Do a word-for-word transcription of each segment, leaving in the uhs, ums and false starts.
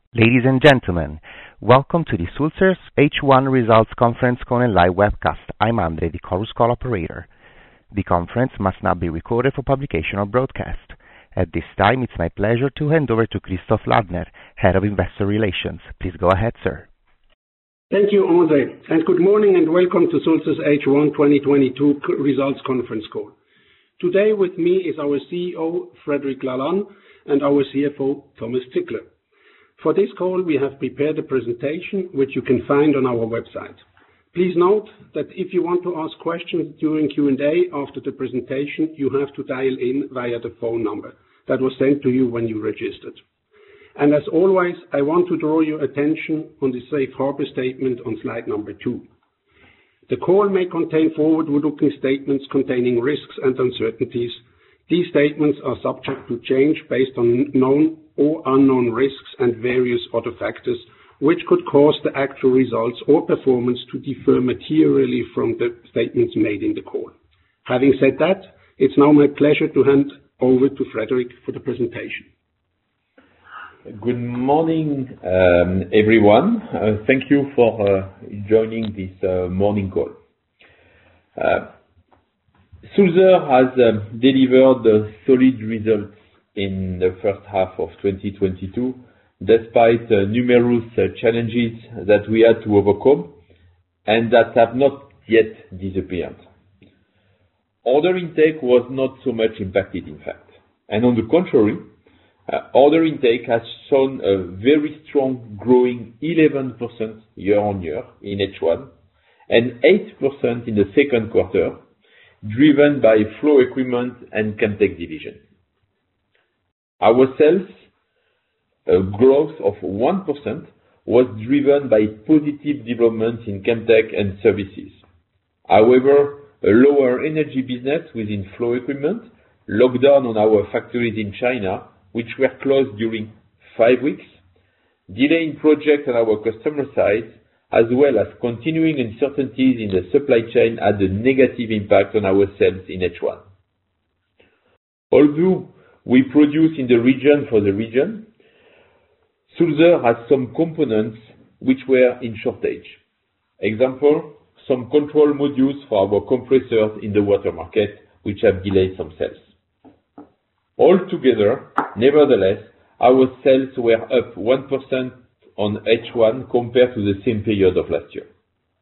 Ladies and gentlemen, welcome to the Sulzer's H one Results Conference Call and live webcast. I'm Andre, the Chorus Call operator. The conference must not be recorded for publication or broadcast. At this time, it's my pleasure to hand over to Christoph Ladner, Head of Investor Relations. Please go ahead, sir. Thank you, Andre, and good morning and welcome to Sulzer's H one twenty twenty-two Results Conference Call. Today with me is our C E O, Frédéric Lalanne, and our C F O, Thomas Zickler. For this call, we have prepared a presentation which you can find on our website. Please note that if you want to ask questions during Q and A after the presentation, you have to dial in via the phone number that was sent to you when you registered. And as always, I want to draw your attention on the safe harbor statement on slide number two. The call may contain forward-looking statements containing risks and uncertainties. These statements are subject to change based on known or unknown risks and various other factors, which could cause the actual results or performance to differ materially from the statements made in the call. Having said that, it's now my pleasure to hand over to Frédéric for the presentation. Good morning, um, everyone. Uh, thank you for uh, joining this uh, morning call. Uh, Sulzer has uh, delivered uh, solid results in the first half of twenty twenty-two, despite uh, numerous uh, challenges that we had to overcome and that have not yet disappeared. Order intake was not so much impacted, in fact. And on the contrary, uh, order intake has shown a very strong growing eleven percent year-on-year in H one and eight percent in the second quarter, driven by Flow Equipment and Chemtech division. Our sales uh, growth of one percent was driven by positive developments in Chemtech and services. However, a lower energy business within Flow Equipment, lockdown on our factories in China, which were closed during five weeks, delay in projects on our customer side, as well as continuing uncertainties in the supply chain had a negative impact on our sales in H one. Although we produce in the region for the region, Sulzer has some components which were in shortage. Example, some control modules for our compressors in the water market, which have delayed some sales. Altogether, nevertheless, our sales were up one percent on H one compared to the same period of last year.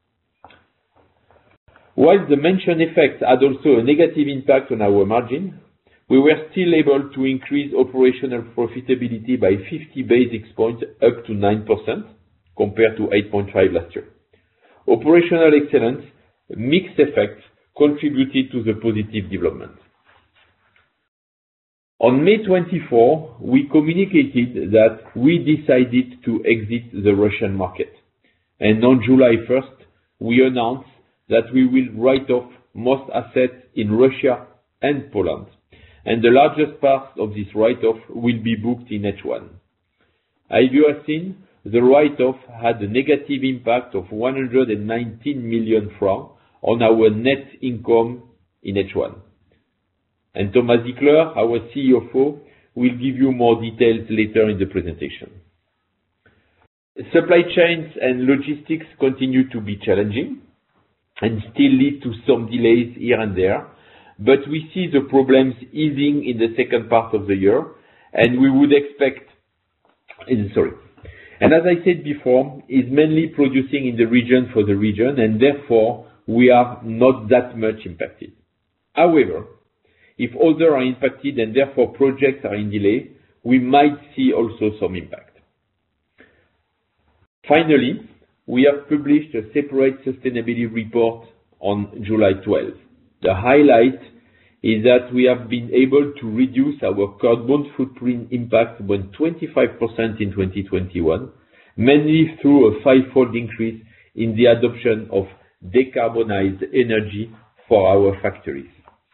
While the mentioned effects had also a negative impact on our margin, we were still able to increase operational profitability by fifty basis points up to nine percent compared to eight point five last year. Operational excellence, mixed effects contributed to the positive development. On May twenty-fourth, we communicated that we decided to exit the Russian market. And on July first, we announced that we will write off most assets in Russia and Poland. And the largest part of this write-off will be booked in H one. As you have seen, the write-off had a negative impact of one hundred nineteen million francs on our net income in H one. And Thomas Zickler, our C F O, will give you more details later in the presentation. Supply chains and logistics continue to be challenging and still lead to some delays here and there, but we see the problems easing in the second part of the year, and we would expect, sorry, and as I said before, is mainly producing in the region for the region, and therefore we are not that much impacted. However, if others are impacted and therefore projects are in delay, we might see also some impact. Finally, we have published a separate sustainability report on July twelfth. The highlight is that we have been able to reduce our carbon footprint impact by twenty-five percent in twenty twenty-one, mainly through a five-fold increase in the adoption of decarbonized energy for our factories.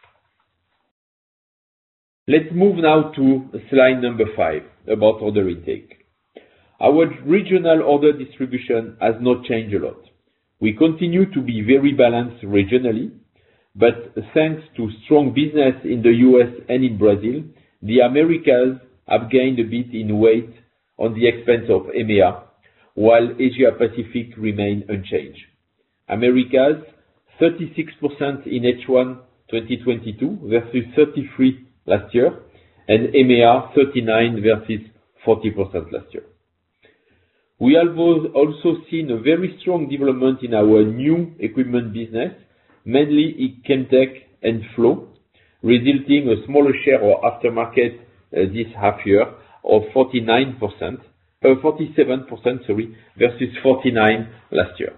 Let's move now to slide number five about order intake. Our regional order distribution has not changed a lot. We continue to be very balanced regionally, but thanks to strong business in the U S and in Brazil, the Americas have gained a bit in weight on the expense of E M E A, while Asia Pacific remained unchanged. Americas, thirty-six percent in H one twenty twenty-two versus thirty-three last year, and E M E A thirty-nine versus forty percent last year. We have also seen a very strong development in our new equipment business, mainly in Chemtech and Flow, resulting a smaller share of aftermarket uh, this half year of forty-nine percent, uh, forty-seven percent, sorry, versus forty-nine last year.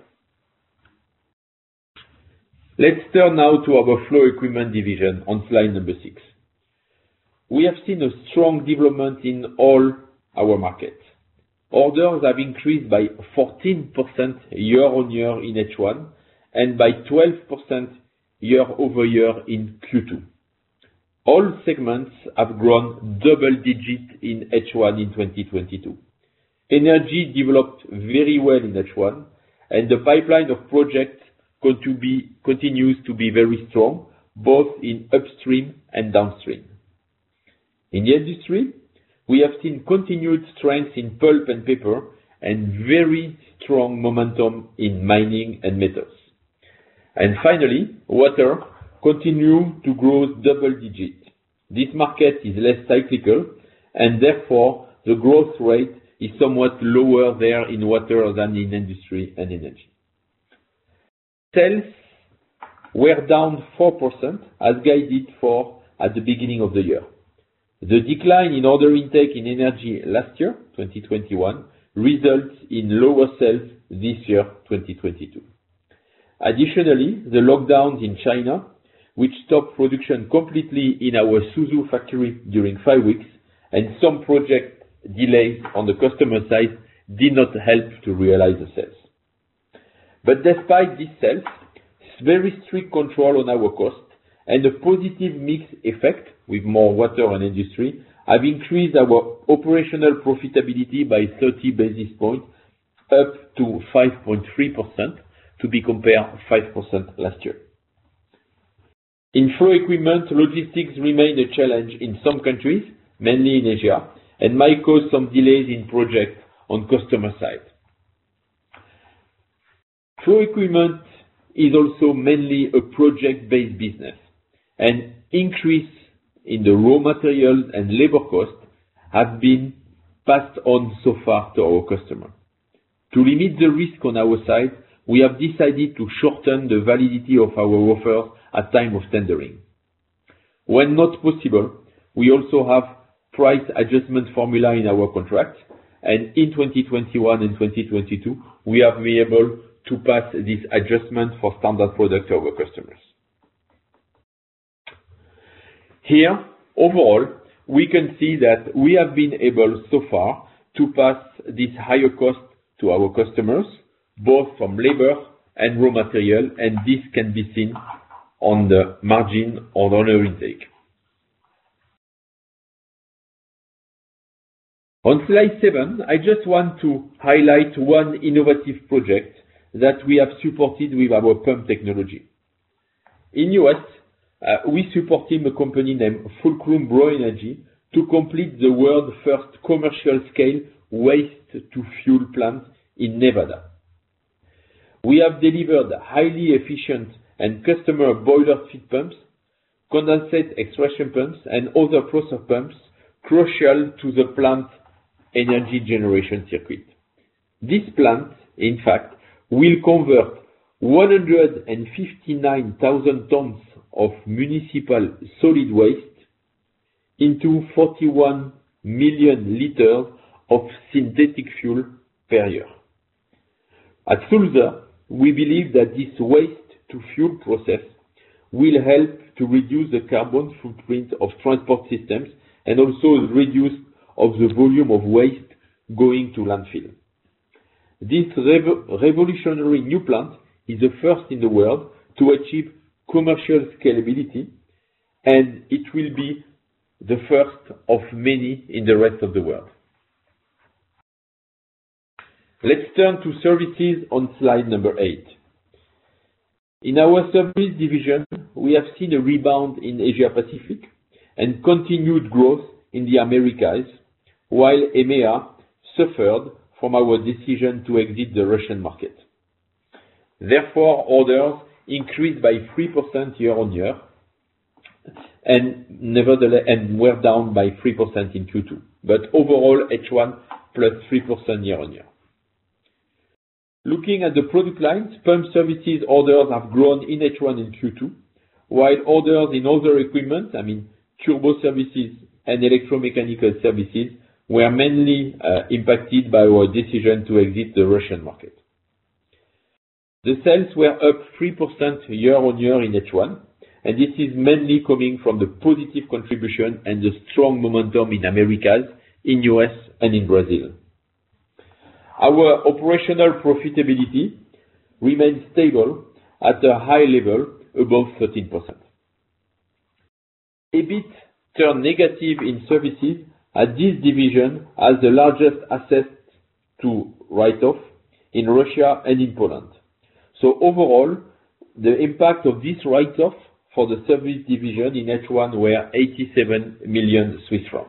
Let's turn now to our Flow Equipment division on slide number six. We have seen a strong development in all our markets. Orders have increased by fourteen percent year-on-year in H one and by twelve percent year-over-year in Q two. All segments have grown double-digit in H one in twenty twenty-two. Energy developed very well in H one, and the pipeline of projects continues to be very strong, both in upstream and downstream. In the industry, we have seen continued strength in pulp and paper and very strong momentum in mining and metals. And finally, water continues to grow double digit. This market is less cyclical, and therefore the growth rate is somewhat lower there in water than in industry and energy. Sales were down four percent as guided for at the beginning of the year. The decline in order intake in energy last year, twenty twenty-one, results in lower sales this year, twenty twenty-two. Additionally, the lockdowns in China, which stopped production completely in our Suzhou factory during five weeks, and some project delays on the customer side did not help to realize the sales. But despite these sales, very strict control on our cost and a positive mix effect with more water and industry have increased our operational profitability by thirty basis points up to five point three percent, to be compared five percent last year. In Flow Equipment, logistics remain a challenge in some countries, mainly in Asia, and might cause some delays in projects on customer side. Flow Equipment is also mainly a project-based business, and increase in the raw materials and labor costs have been passed on so far to our customer. To limit the risk on our side, we have decided to shorten the validity of our offers at time of tendering. When not possible, we also have price adjustment formula in our contract, and in twenty twenty-one and twenty twenty-two, we have been able to pass this adjustment for standard product to our customers. Here, overall, we can see that we have been able so far to pass this higher cost to our customers, both from labor and raw material, and this can be seen on the margin on order intake. On slide seven, I just want to highlight one innovative project that we have supported with our pump technology. In U S, uh, we supported a company named Fulcrum Bro Energy to complete the world's first commercial scale waste-to-fuel plant in Nevada. We have delivered highly efficient and customer boiler feed pumps, condensate extraction pumps, and other process pumps crucial to the plant energy generation circuit. This plant, in fact, will convert one hundred fifty-nine thousand tons of municipal solid waste into forty-one million liters of synthetic fuel per year. At Sulzer, we believe that this waste-to-fuel process will help to reduce the carbon footprint of transport systems and also reduce of the volume of waste going to landfill. This rev- revolutionary new plant is the first in the world to achieve commercial scalability, and it will be the first of many in the rest of the world. Let's turn to services on slide number eight. In our service division, we have seen a rebound in Asia Pacific and continued growth in the Americas, while E M E A suffered from our decision to exit the Russian market. Therefore, orders increased by three percent year-on-year, and nevertheless, and were down by three percent in Q two. But overall, H one plus three percent year-on-year. Looking at the product lines, pump services orders have grown in H one and Q two, while orders in other equipment, I mean turbo services and electromechanical services, were mainly uh, impacted by our decision to exit the Russian market. The sales were up three percent year-on-year in H one, and this is mainly coming from the positive contribution and the strong momentum in Americas, in U S, and in Brazil. Our operational profitability remains stable at a high level, above thirteen percent. EBIT turned negative in services, as this division has the largest assets to write off in Russia and in Poland. So overall, the impact of this write-off for the service division in H one were eighty-seven million Swiss francs.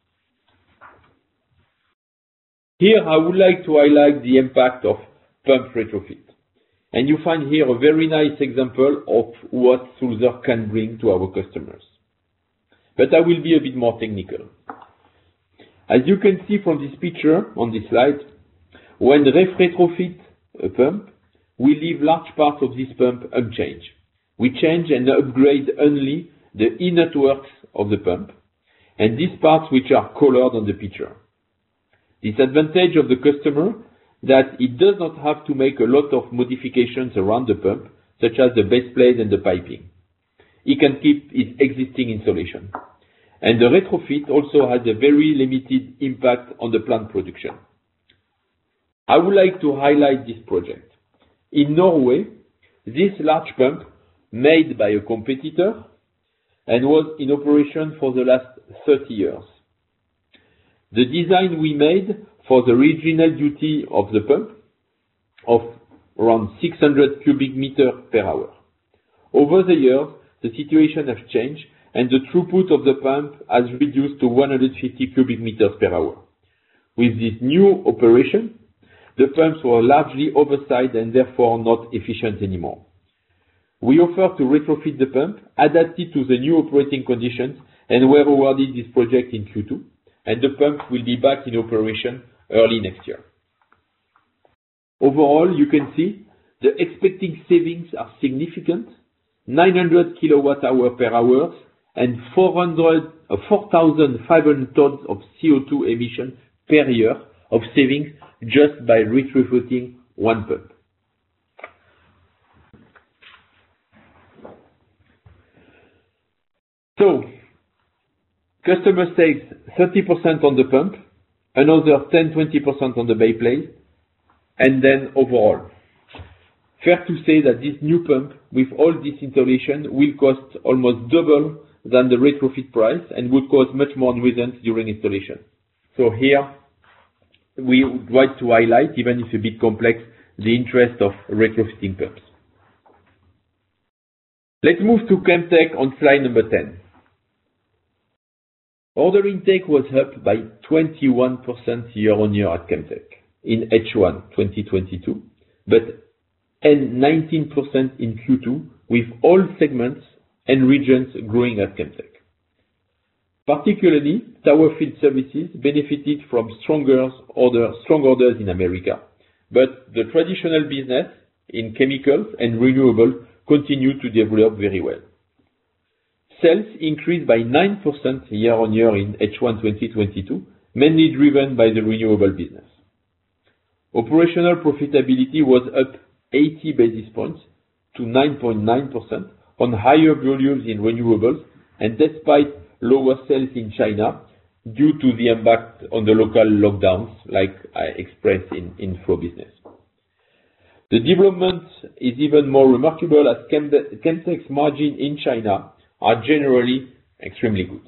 Here I would like to highlight the impact of pump retrofit. And you find here a very nice example of what Sulzer can bring to our customers. But I will be a bit more technical. As you can see from this picture on this slide, when ref retrofit a pump, we leave large parts of this pump unchanged. We change and upgrade only the inner works of the pump, and these parts which are colored on the picture. This advantage of the customer that it does not have to make a lot of modifications around the pump, such as the base plate and the piping. He can keep its existing installation. And the retrofit also has a very limited impact on the plant production. I would like to highlight this project. In Norway, this large pump, made by a competitor, and was in operation for the last thirty years. The design we made for the original duty of the pump, of around six hundred cubic meters per hour. Over the years, the situation has changed, and the throughput of the pump has reduced to one hundred fifty cubic meters per hour. With this new operation, the pumps were largely oversized and therefore not efficient anymore. We offered to retrofit the pump, adapt it to the new operating conditions, and were awarded this project in Q two, and the pump will be back in operation early next year. Overall, you can see the expected savings are significant, nine hundred kilowatt hour per hour, and four thousand five hundred tons of C O two emission per year of savings just by retrofitting one pump. So, customer saves thirty percent on the pump, another ten to twenty percent on the base plate, and then overall. Fair to say that this new pump, with all this installation, will cost almost double than the retrofit price and would cause much more nuisance during installation. So here, we would like to highlight, even if it's a bit complex, the interest of retrofitting pumps. Let's move to Chemtech on slide number ten. Order intake was up by twenty-one percent year-on-year at Chemtech in H one twenty twenty-two, but and nineteen percent in Q two, with all segments and regions growing at Chemtech. Particularly, tower field services benefited from stronger order, strong orders in America, but the traditional business in chemicals and renewable continued to develop very well. Sales increased by nine percent year-on-year in H one twenty twenty-two, mainly driven by the renewable business. Operational profitability was up eighty basis points to nine point nine percent on higher volumes in renewables and despite lower sales in China due to the impact on the local lockdowns, like I expressed in, in flow business. The development is even more remarkable as Chemtech's margin in China are generally extremely good.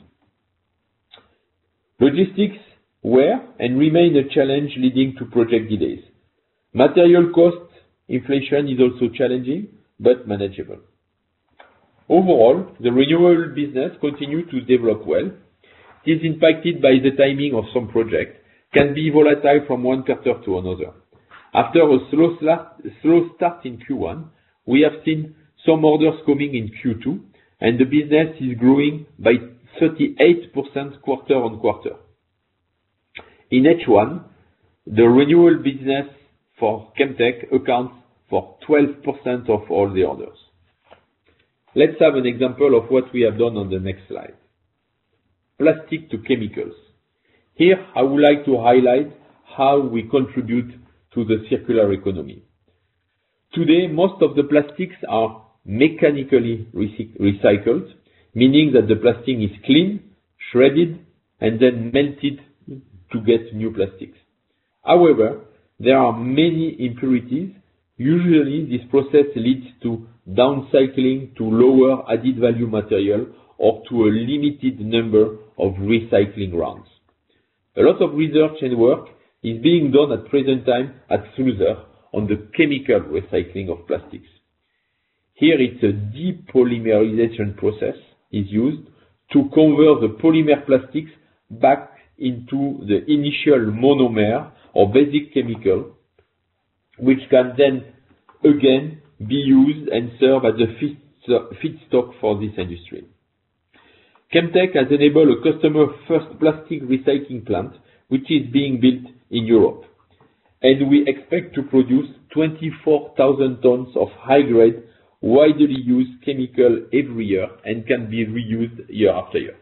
Logistics were and remain a challenge leading to project delays. Material cost inflation is also challenging, but manageable. Overall, the renewable business continued to develop well. It is impacted by the timing of some projects, can be volatile from one quarter to another. After a slow start, slow start in Q one, we have seen some orders coming in Q two, and the business is growing by thirty-eight percent quarter on quarter. In H one, the renewal business for Chemtech accounts for twelve percent of all the orders. Let's have an example of what we have done on the next slide. Plastic to chemicals. Here, I would like to highlight how we contribute to the circular economy. Today, most of the plastics are mechanically recycled, meaning that the plastic is cleaned, shredded, and then melted to get new plastics. However, there are many impurities. Usually, this process leads to downcycling to lower added value material or to a limited number of recycling rounds. A lot of research and work is being done at present time at Sulzer on the chemical recycling of plastics. Here it's a depolymerization process is used to convert the polymer plastics back into the initial monomer or basic chemical, which can then again be used and serve as a feedstock for this industry. Chemtech has enabled a customer-first plastic recycling plant, which is being built in Europe, and we expect to produce twenty-four thousand tons of high-grade, widely used chemical every year and can be reused year after year.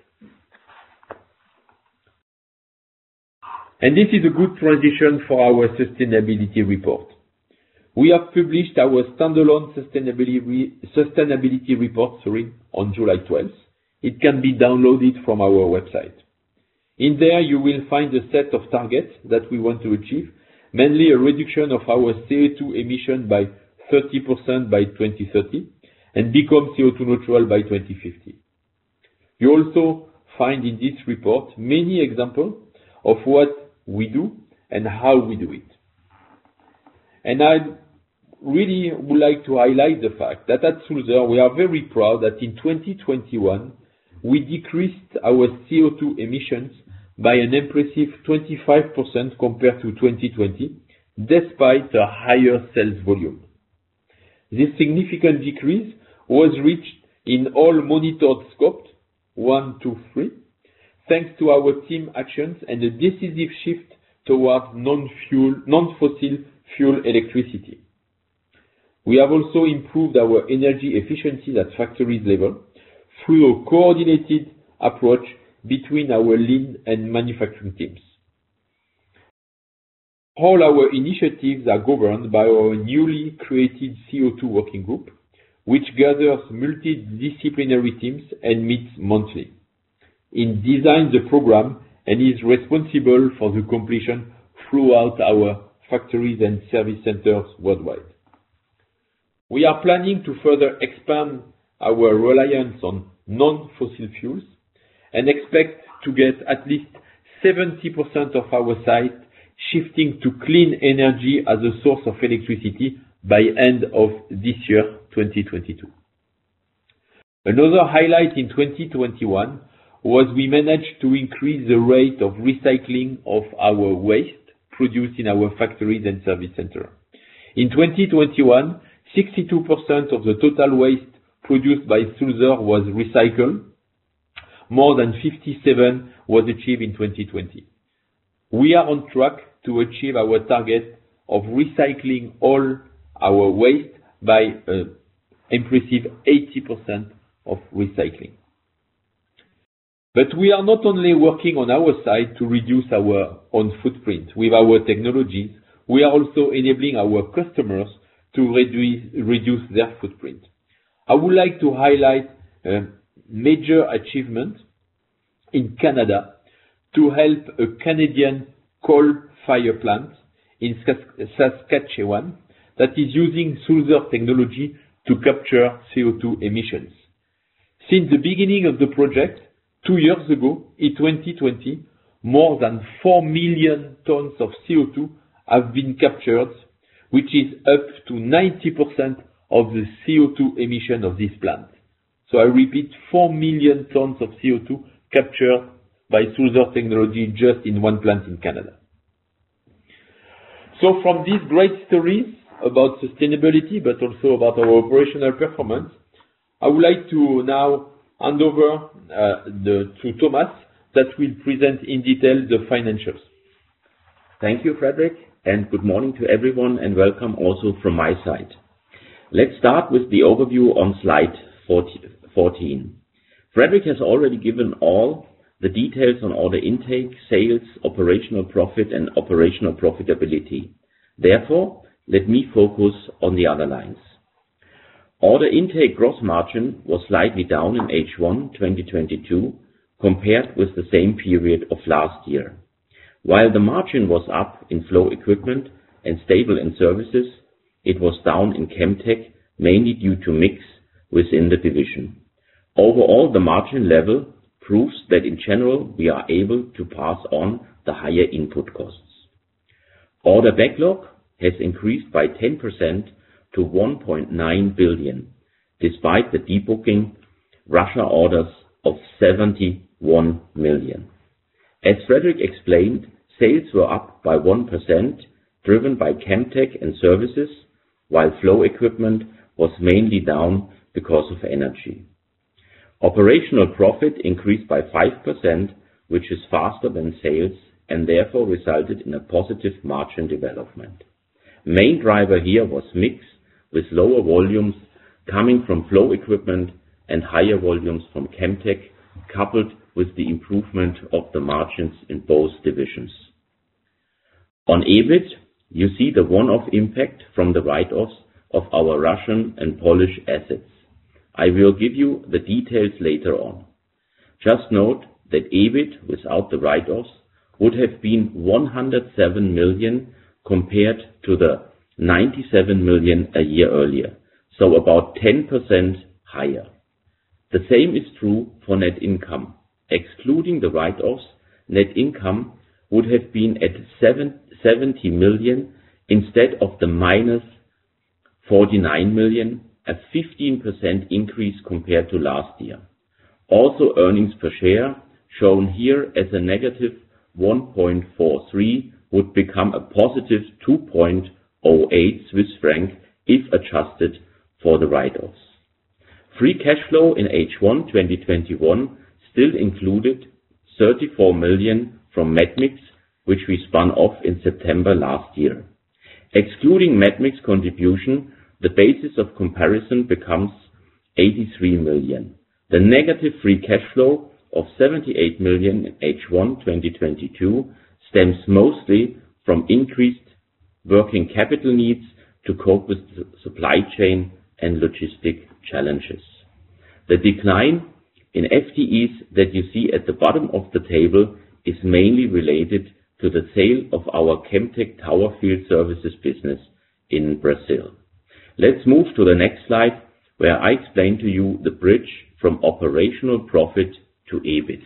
And this is a good transition for our sustainability report. We have published our standalone sustainability, sustainability report sorry, on July twelfth. It can be downloaded from our website. In there, you will find a set of targets that we want to achieve, mainly a reduction of our C O two emission by thirty percent by twenty thirty and become C O two neutral by twenty fifty. You also find in this report many examples of what we do and how we do it. And I really would like to highlight the fact that at Sulzer we are very proud that in twenty twenty-one we decreased our C O two emissions by an impressive twenty-five percent compared to twenty twenty, despite a higher sales volume. This significant decrease was reached in all monitored scopes, one, two, three, thanks to our team actions and a decisive shift towards non-fuel, non-fossil fuel electricity. We have also improved our energy efficiency at factories level through a coordinated approach between our lean and manufacturing teams. All our initiatives are governed by our newly created C O two working group, which gathers multidisciplinary teams and meets monthly. It designs the program and is responsible for the completion throughout our factories and service centers worldwide. We are planning to further expand our reliance on non-fossil fuels and expect to get at least seventy percent of our site shifting to clean energy as a source of electricity by end of this year, twenty twenty-two. Another highlight in twenty twenty-one was we managed to increase the rate of recycling of our waste produced in our factories and service center. In twenty twenty-one, sixty-two percent of the total waste produced by Sulzer was recycled. More than fifty-seven was achieved in twenty twenty. We are on track to achieve our target of recycling all our waste by an impressive eighty percent of recycling. But we are not only working on our side to reduce our own footprint with our technologies, we are also enabling our customers to reduce, reduce their footprint. I would like to highlight a major achievement in Canada to help a Canadian coal-fired plant in Saskatchewan that is using Sulzer technology to capture C O two emissions. Since the beginning of the project, two years ago, in twenty twenty, more than four million tons of C O two have been captured, which is up to ninety percent of the C O two emission of this plant. So I repeat, four million tons of C O two captured by Sulzer technology just in one plant in Canada. So from these great stories about sustainability, but also about our operational performance, I would like to now hand over uh, the, to Thomas that will present in detail the financials. Thank you, Frederick, and good morning to everyone, and welcome also from my side. Let's start with the overview on slide fourteen. Frederick has already given all the details on order intake, sales, operational profit, and operational profitability. Therefore, let me focus on the other lines. Order intake gross margin was slightly down in H one twenty twenty-two compared with the same period of last year. While the margin was up in flow equipment and stable in services, it was down in Chemtech, mainly due to mix within the division. Overall, the margin level proves that in general we are able to pass on the higher input costs. Order backlog has increased by ten percent to one point nine billion, despite the debooking Russia orders of seventy-one million. As Frederick explained, sales were up by one percent, driven by Chemtech and services, while flow equipment was mainly down because of energy. Operational profit increased by five percent, which is faster than sales and therefore resulted in a positive margin development. Main driver here was mix, with lower volumes coming from flow equipment and higher volumes from Chemtech, coupled with the improvement of the margins in both divisions. On EBIT, you see the one-off impact from the write-offs of our Russian and Polish assets. I will give you the details later on. Just note that EBIT without the write-offs would have been one hundred seven million compared to the ninety-seven million a year earlier, so about ten percent higher. The same is true for net income. Excluding the write-offs, net income would have been at seventy million instead of the minus forty-nine million, a fifteen percent increase compared to last year. Also, earnings per share, shown here as a negative one point four three, would become a positive two point zero eight Swiss franc if adjusted for the write-offs. Free cash flow in H one twenty twenty-one still included thirty-four million from Medmix, which we spun off in September last year. Excluding Medmix contribution, the basis of comparison becomes eighty-three million. The negative free cash flow of seventy-eight million in H one twenty twenty-two stems mostly from increased working capital needs to cope with supply chain and logistic challenges. The decline in F T Es that you see at the bottom of the table is mainly related to the sale of our Chemtech Tower Field Services business in Brazil. Let's move to the next slide, where I explain to you the bridge from operational profit to EBIT.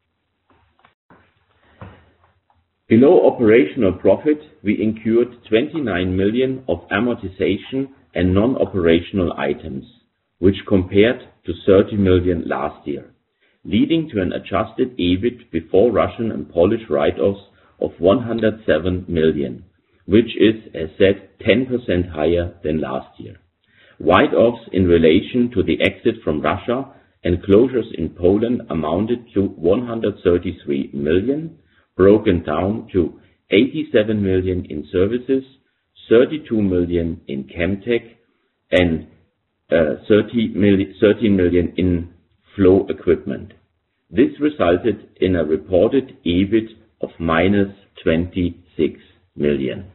Below operational profit, we incurred twenty-nine million of amortization and non-operational items, which compared to thirty million last year, leading to an adjusted EBIT before Russian and Polish write-offs of one hundred seven million, which is, as said, ten percent higher than last year. Write-offs in relation to the exit from Russia and closures in Poland amounted to one hundred thirty-three million, broken down to eighty-seven million in services, thirty-two million in Chemtech, and uh, thirteen million in flow equipment. This resulted in a reported EBIT of minus twenty-six million.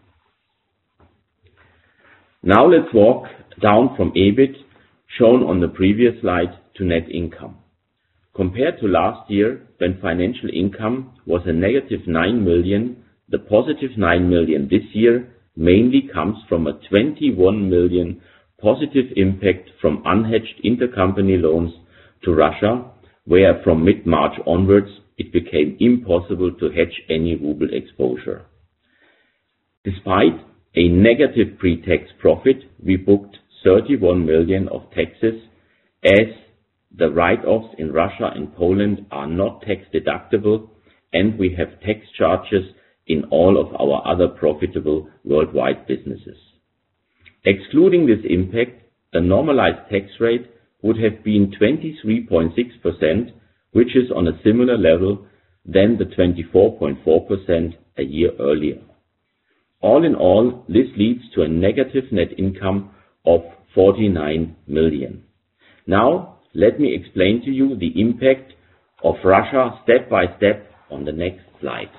Now let's walk down from EBIT, shown on the previous slide, to net income. Compared to last year, when financial income was a negative nine million, the positive nine million this year mainly comes from a twenty-one million positive impact from unhedged intercompany loans to Russia, where from mid-March onwards it became impossible to hedge any ruble exposure. Despite a negative pre-tax profit, we booked thirty-one million of taxes, as the write-offs in Russia and Poland are not tax deductible, and we have tax charges in all of our other profitable worldwide businesses. Excluding this impact, the normalized tax rate would have been twenty-three point six percent, which is on a similar level than the twenty-four point four percent a year earlier. All in all, this leads to a negative net income of forty-nine million. Now, let me explain to you the impact of Russia step by step on the next slide.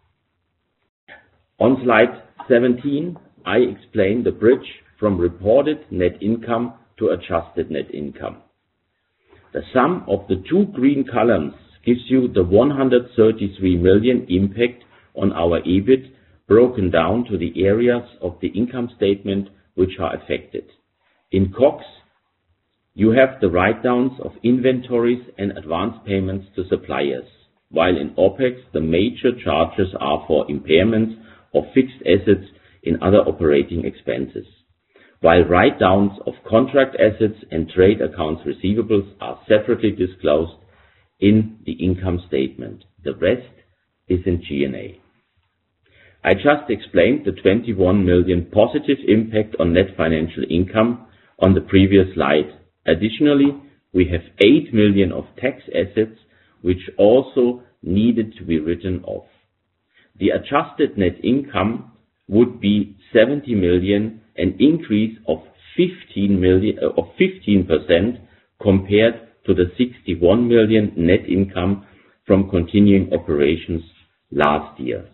On slide seventeen, I explain the bridge from reported net income to adjusted net income. The sum of the two green columns gives you the one hundred thirty-three million impact on our E B I T, broken down to the areas of the income statement which are affected. In C O G S, you have the write-downs of inventories and advance payments to suppliers, while in OPEX the major charges are for impairments of fixed assets in other operating expenses, while write-downs of contract assets and trade accounts receivables are separately disclosed in the income statement. The rest is in G and A. I just explained the twenty-one million positive impact on net financial income on the previous slide. Additionally, we have eight million of tax assets which also needed to be written off. The adjusted net income would be seventy million, an increase of fifteen million, uh, of fifteen percent compared to the sixty-one million net income from continuing operations last year.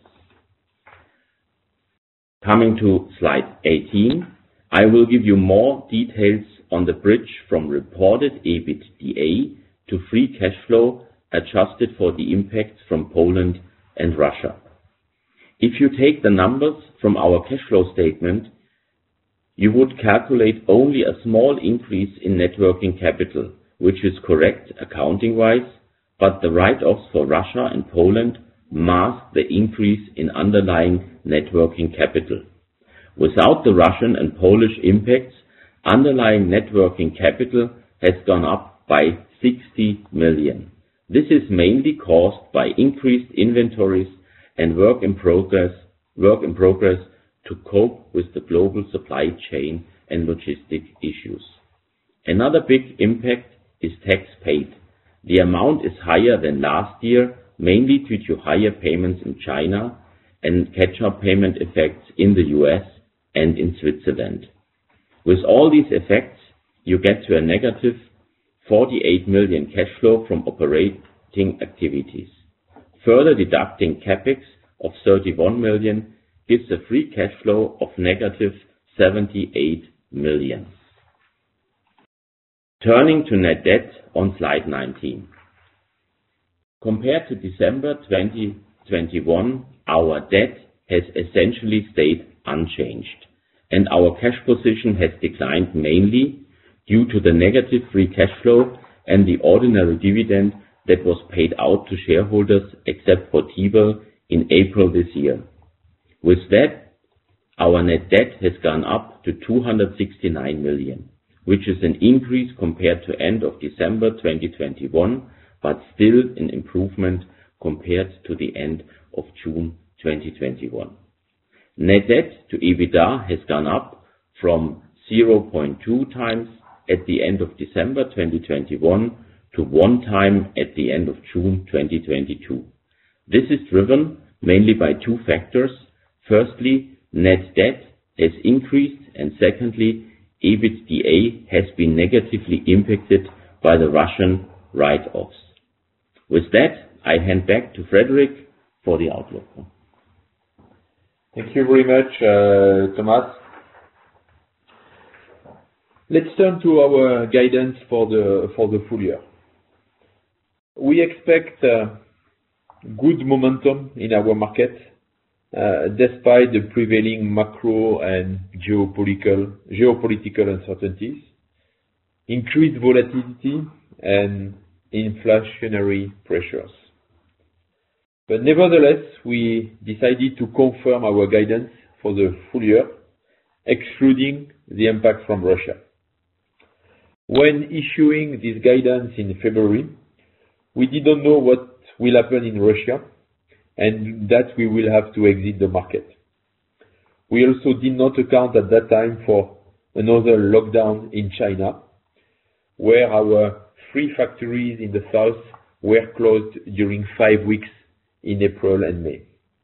Coming to slide eighteen, I will give you more details on the bridge from reported EBITDA to free cash flow adjusted for the impacts from Poland and Russia. If you take the numbers from our cash flow statement, you would calculate only a small increase in net working capital, which is correct accounting-wise, but the write-offs for Russia and Poland mask the increase in underlying net working capital. Without the Russian and Polish impacts, underlying net working capital has gone up by sixty million. This is mainly caused by increased inventories and work in progress, work in progress to cope with the global supply chain and logistic issues. Another big impact is tax paid. The amount is higher than last year, mainly due to higher payments in China and catch-up payment effects in the U S and in Switzerland. With all these effects, you get to a negative forty-eight million cash flow from operating activities. Further deducting capex of thirty-one million gives a free cash flow of negative seventy-eight million. Turning to net debt on slide nineteen. Compared to December twenty twenty-one, our debt has essentially stayed unchanged, and our cash position has declined mainly due to the negative free cash flow and the ordinary dividend that was paid out to shareholders except for Tiber in April this year. With that, our net debt has gone up to two hundred sixty-nine million, which is an increase compared to end of December twenty twenty-one, but still an improvement compared to the end of June twenty twenty-one. Net debt to EBITDA has gone up from zero point two times at the end of December twenty twenty-one to one time at the end of June twenty twenty-two. This is driven mainly by two factors. Firstly, net debt has increased, and secondly, EBITDA has been negatively impacted by the Russian write-offs. With that, I hand back to Frederick for the outlook. Thank you very much, uh, Thomas. Let's turn to our guidance for the for the full year. We expect uh, good momentum in our market, uh, despite the prevailing macro and geopolitical geopolitical uncertainties, increased volatility, and inflationary pressures. But nevertheless, we decided to confirm our guidance for the full year, excluding the impact from Russia. When issuing this guidance in February, we didn't know what will happen in Russia, and that we will have to exit the market. We also did not account at that time for another lockdown in China, where our three factories in the south were closed during five weeks in April and May.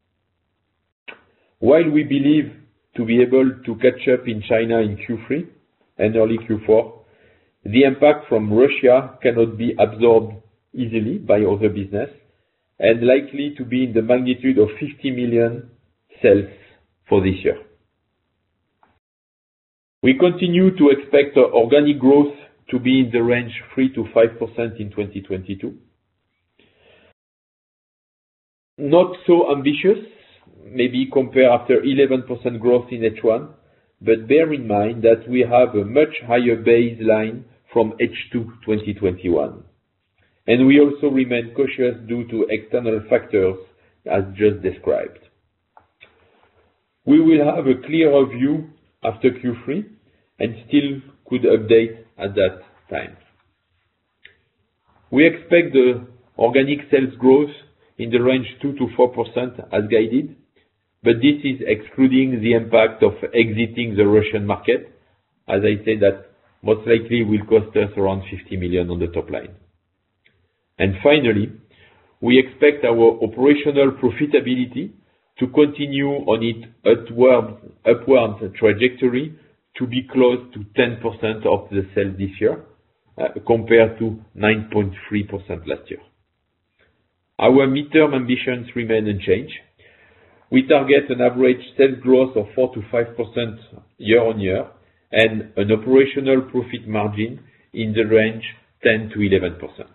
While we believe to be able to catch up in China in Q three and early Q four, the impact from Russia cannot be absorbed easily by other business and likely to be in the magnitude of fifty million sales for this year. We continue to expect organic growth to be in the range three to five percent in twenty twenty-two. Not so ambitious, maybe compare after eleven percent growth in H one, but bear in mind that we have a much higher baseline from H two twenty twenty-one. And we also remain cautious due to external factors as just described. We will have a clearer view after Q three and still could update at that time. We expect the organic sales growth in the range two to four percent as guided, but this is excluding the impact of exiting the Russian market, as I said that most likely will cost us around fifty million on the top line. And finally, we expect our operational profitability to continue on its upward, upward trajectory to be close to ten percent of the sales this year, uh, compared to nine point three percent last year. Our midterm ambitions remain unchanged. We target an average sales growth of four to five percent year on year and an operational profit margin in the range ten to eleven percent.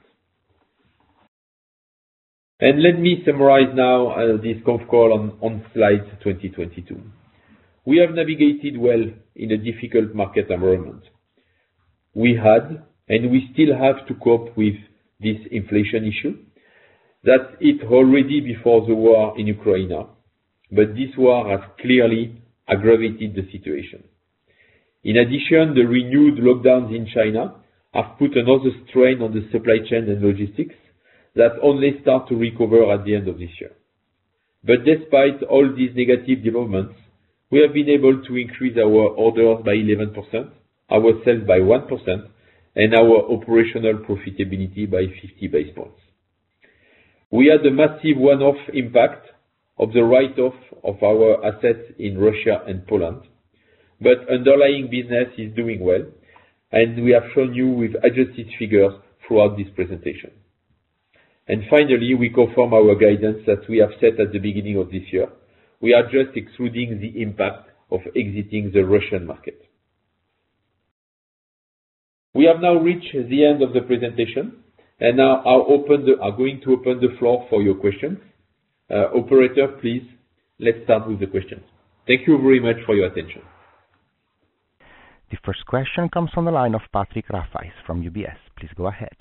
And let me summarize now uh, this conf call on, on slide twenty twenty-two. We have navigated well in a difficult market environment. We had and we still have to cope with this inflation issue. That's it already before the war in Ukraine, but this war has clearly aggravated the situation. In addition, the renewed lockdowns in China have put another strain on the supply chain and logistics that only start to recover at the end of this year. But despite all these negative developments, we have been able to increase our orders by eleven percent, our sales by one percent, and our operational profitability by fifty basis points. We had a massive one-off impact of the write-off of our assets in Russia and Poland, but underlying business is doing well, and we have shown you with adjusted figures throughout this presentation. And finally, we confirm our guidance that we have set at the beginning of this year. We are just excluding the impact of exiting the Russian market. We have now reached the end of the presentation, and now I'll open the, I'm going to open the floor for your questions. Uh, operator, please, let's start with the questions. Thank you very much for your attention. The first question comes from the line of Patrick Rafaisz from U B S. Please go ahead.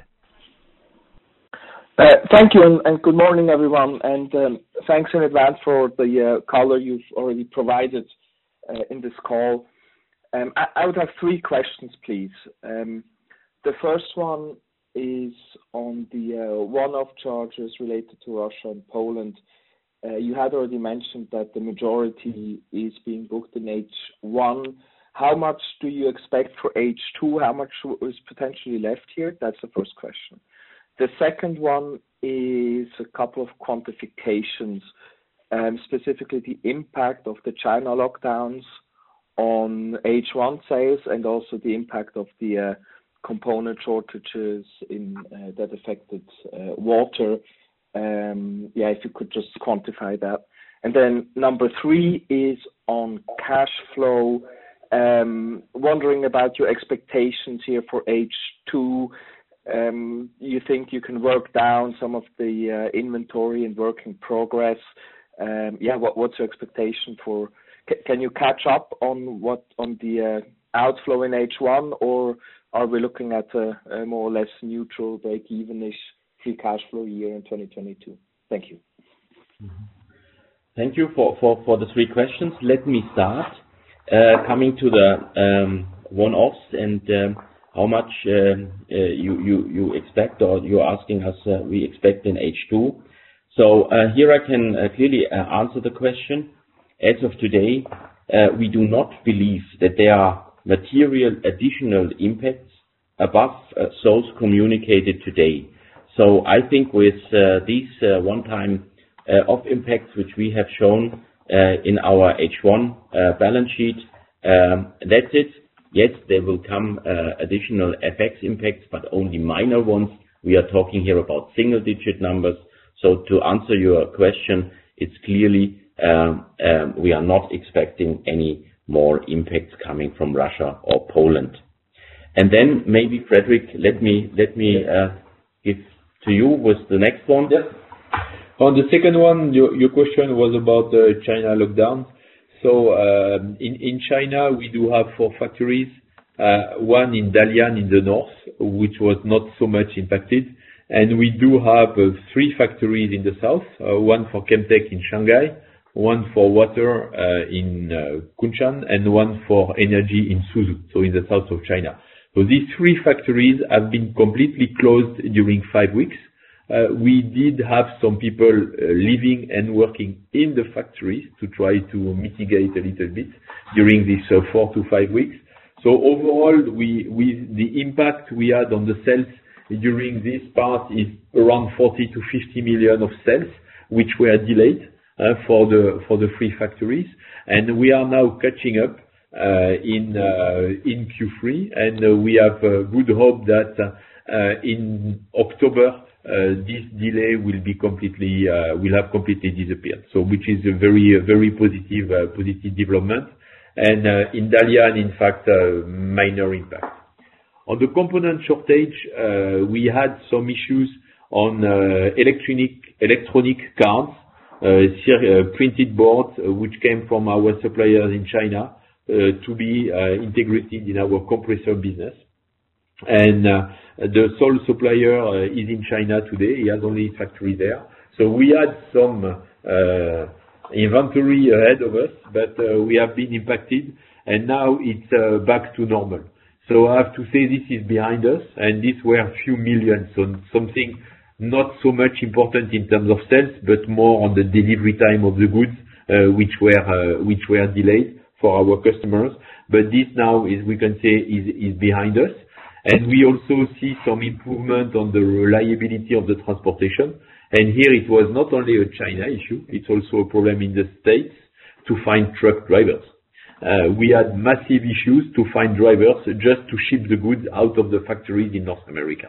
Uh, thank you, and, and good morning, everyone. And um, thanks in advance for the uh, color you've already provided uh, in this call. Um, I, I would have three questions, please. Um, the first one is on the uh, one-off charges related to Russia and Poland. Uh, you had already mentioned that the majority is being booked in H one. How much do you expect for H two? How much is potentially left here? That's the first question. The second one is a couple of quantifications, um, specifically the impact of the China lockdowns on H one sales and also the impact of the uh, component shortages in uh, that affected uh, water. Um, yeah, if you could just quantify that. And then number three is on cash flow. Um, wondering about your expectations here for H two. Um, you think you can work down some of the uh, inventory and work in progress? Um, yeah, what, what's your expectation for? C- can you catch up on what on the uh, outflow in H one, or are we looking at a, a more or less neutral, break-even-ish free cash flow year in twenty twenty-two? Thank you. Thank you for, for, for the three questions. Let me start uh, coming to the um, one-offs and um, how much um, uh, you, you, you expect, or you're asking us uh, we expect in H two. So uh, here I can uh, clearly uh, answer the question. As of today, uh, we do not believe that there are material additional impacts above uh, those communicated today. So I think with uh, these uh, one-time uh, off impacts which we have shown uh, in our H one uh, balance sheet, um, that's it. Yes, there will come uh, additional F X impacts, but only minor ones. We are talking here about single-digit numbers. So to answer your question, it's clearly um, um, we are not expecting any more impacts coming from Russia or Poland. And then maybe, Frederick, let me let me uh, give to you with the next one. Yes. On the second one, your, your question was about the China lockdown. So um, in, in China, we do have four factories, uh, one in Dalian in the north, which was not so much impacted. And we do have uh, three factories in the south, uh, one for Chemtech in Shanghai, one for water uh, in uh, Kunshan, and one for energy in Suzhou, so in the south of China. So these three factories have been completely closed during five weeks. Uh, we did have some people uh, living and working in the factories to try to mitigate a little bit during these uh, four to five weeks. So overall, we, we, the impact we had on the sales during this part is around forty to fifty million of sales, which were delayed uh, for the for the three factories, and we are now catching up uh, in uh, in Q three, and uh, we have uh, good hope that uh, in October uh, this delay will be completely uh, will have completely disappeared. So, which is a very uh, very positive uh, positive development, and uh, in Dalian, in fact, uh, minor impact. On the component shortage, uh, we had some issues on uh, electronic electronic cards, uh, uh, printed boards, uh, which came from our suppliers in China uh, to be uh, integrated in our compressor business. And uh, the sole supplier uh, is in China today. He has only his factory there. So we had some uh, inventory ahead of us, but uh, we have been impacted, and now it's uh, back to normal. So I have to say this is behind us, and these were a few millions, so something not so much important in terms of sales, but more on the delivery time of the goods, uh, which were uh, which were delayed for our customers. But this now is, we can say, is is behind us, and we also see some improvement on the reliability of the transportation. And here it was not only a China issue; it's also a problem in the States to find truck drivers. Uh, we had massive issues to find drivers just to ship the goods out of the factories in North America.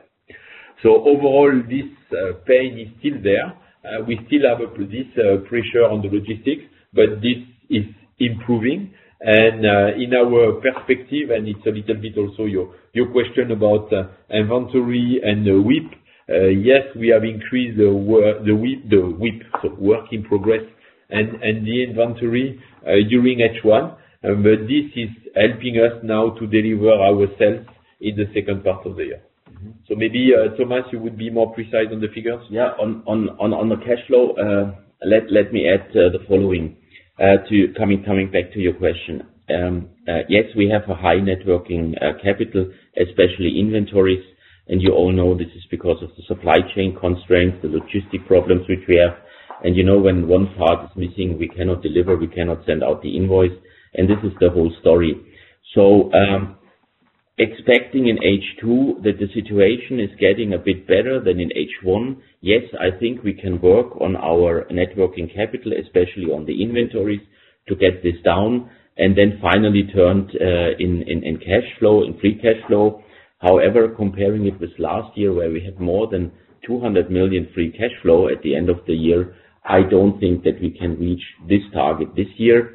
So overall, this uh, pain is still there. Uh, we still have a, this uh, pressure on the logistics, but this is improving. And uh, in our perspective, and it's a little bit also your your question about uh, inventory and the W I P. Uh, yes, we have increased the the W I P, the W I P, so work in progress, and and the inventory uh, during H one. Um, but this is helping us now to deliver our sales in the second part of the year. Mm-hmm. So maybe, uh, Thomas, you would be more precise on the figures? Yeah, on on on, on the cash flow, uh, let let me add uh, the following. Uh, to coming coming back to your question. Um, uh, yes, we have a high net working uh, capital, especially inventories, and you all know this is because of the supply chain constraints, the logistic problems which we have. And you know, when one part is missing, we cannot deliver, we cannot send out the invoice. And this is the whole story. So, um, expecting in H two that the situation is getting a bit better than in H one. Yes, I think we can work on our net working capital, especially on the inventories, to get this down, and then finally turned uh, in, in, in cash flow, in free cash flow. However, comparing it with last year, where we had more than two hundred million free cash flow at the end of the year, I don't think that we can reach this target this year.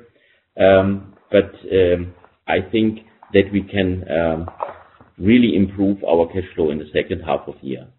Um, but um, I think that we can um, really improve our cash flow in the second half of the year.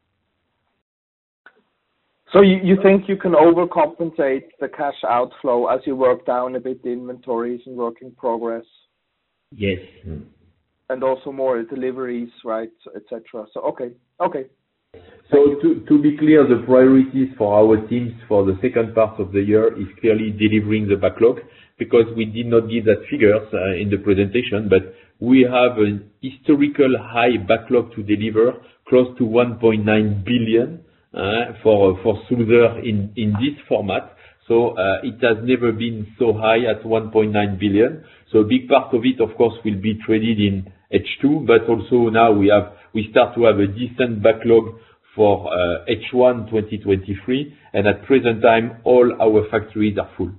So you, you think you can overcompensate the cash outflow as you work down a bit the inventories and work in progress? Yes. And also more deliveries, right, et cetera. So, okay, okay. So to, to be clear, the priorities for our teams for the second part of the year is clearly delivering the backlog, because we did not give that figures uh, in the presentation, but we have an historical high backlog to deliver, close to one point nine billion uh, for for Sulzer in in this format. So uh, it has never been so high at one point nine billion. So a big part of it, of course, will be traded in H two, but also now we have we start to have a decent backlog for uh, H one twenty twenty-three, and at present time, all our factories are full.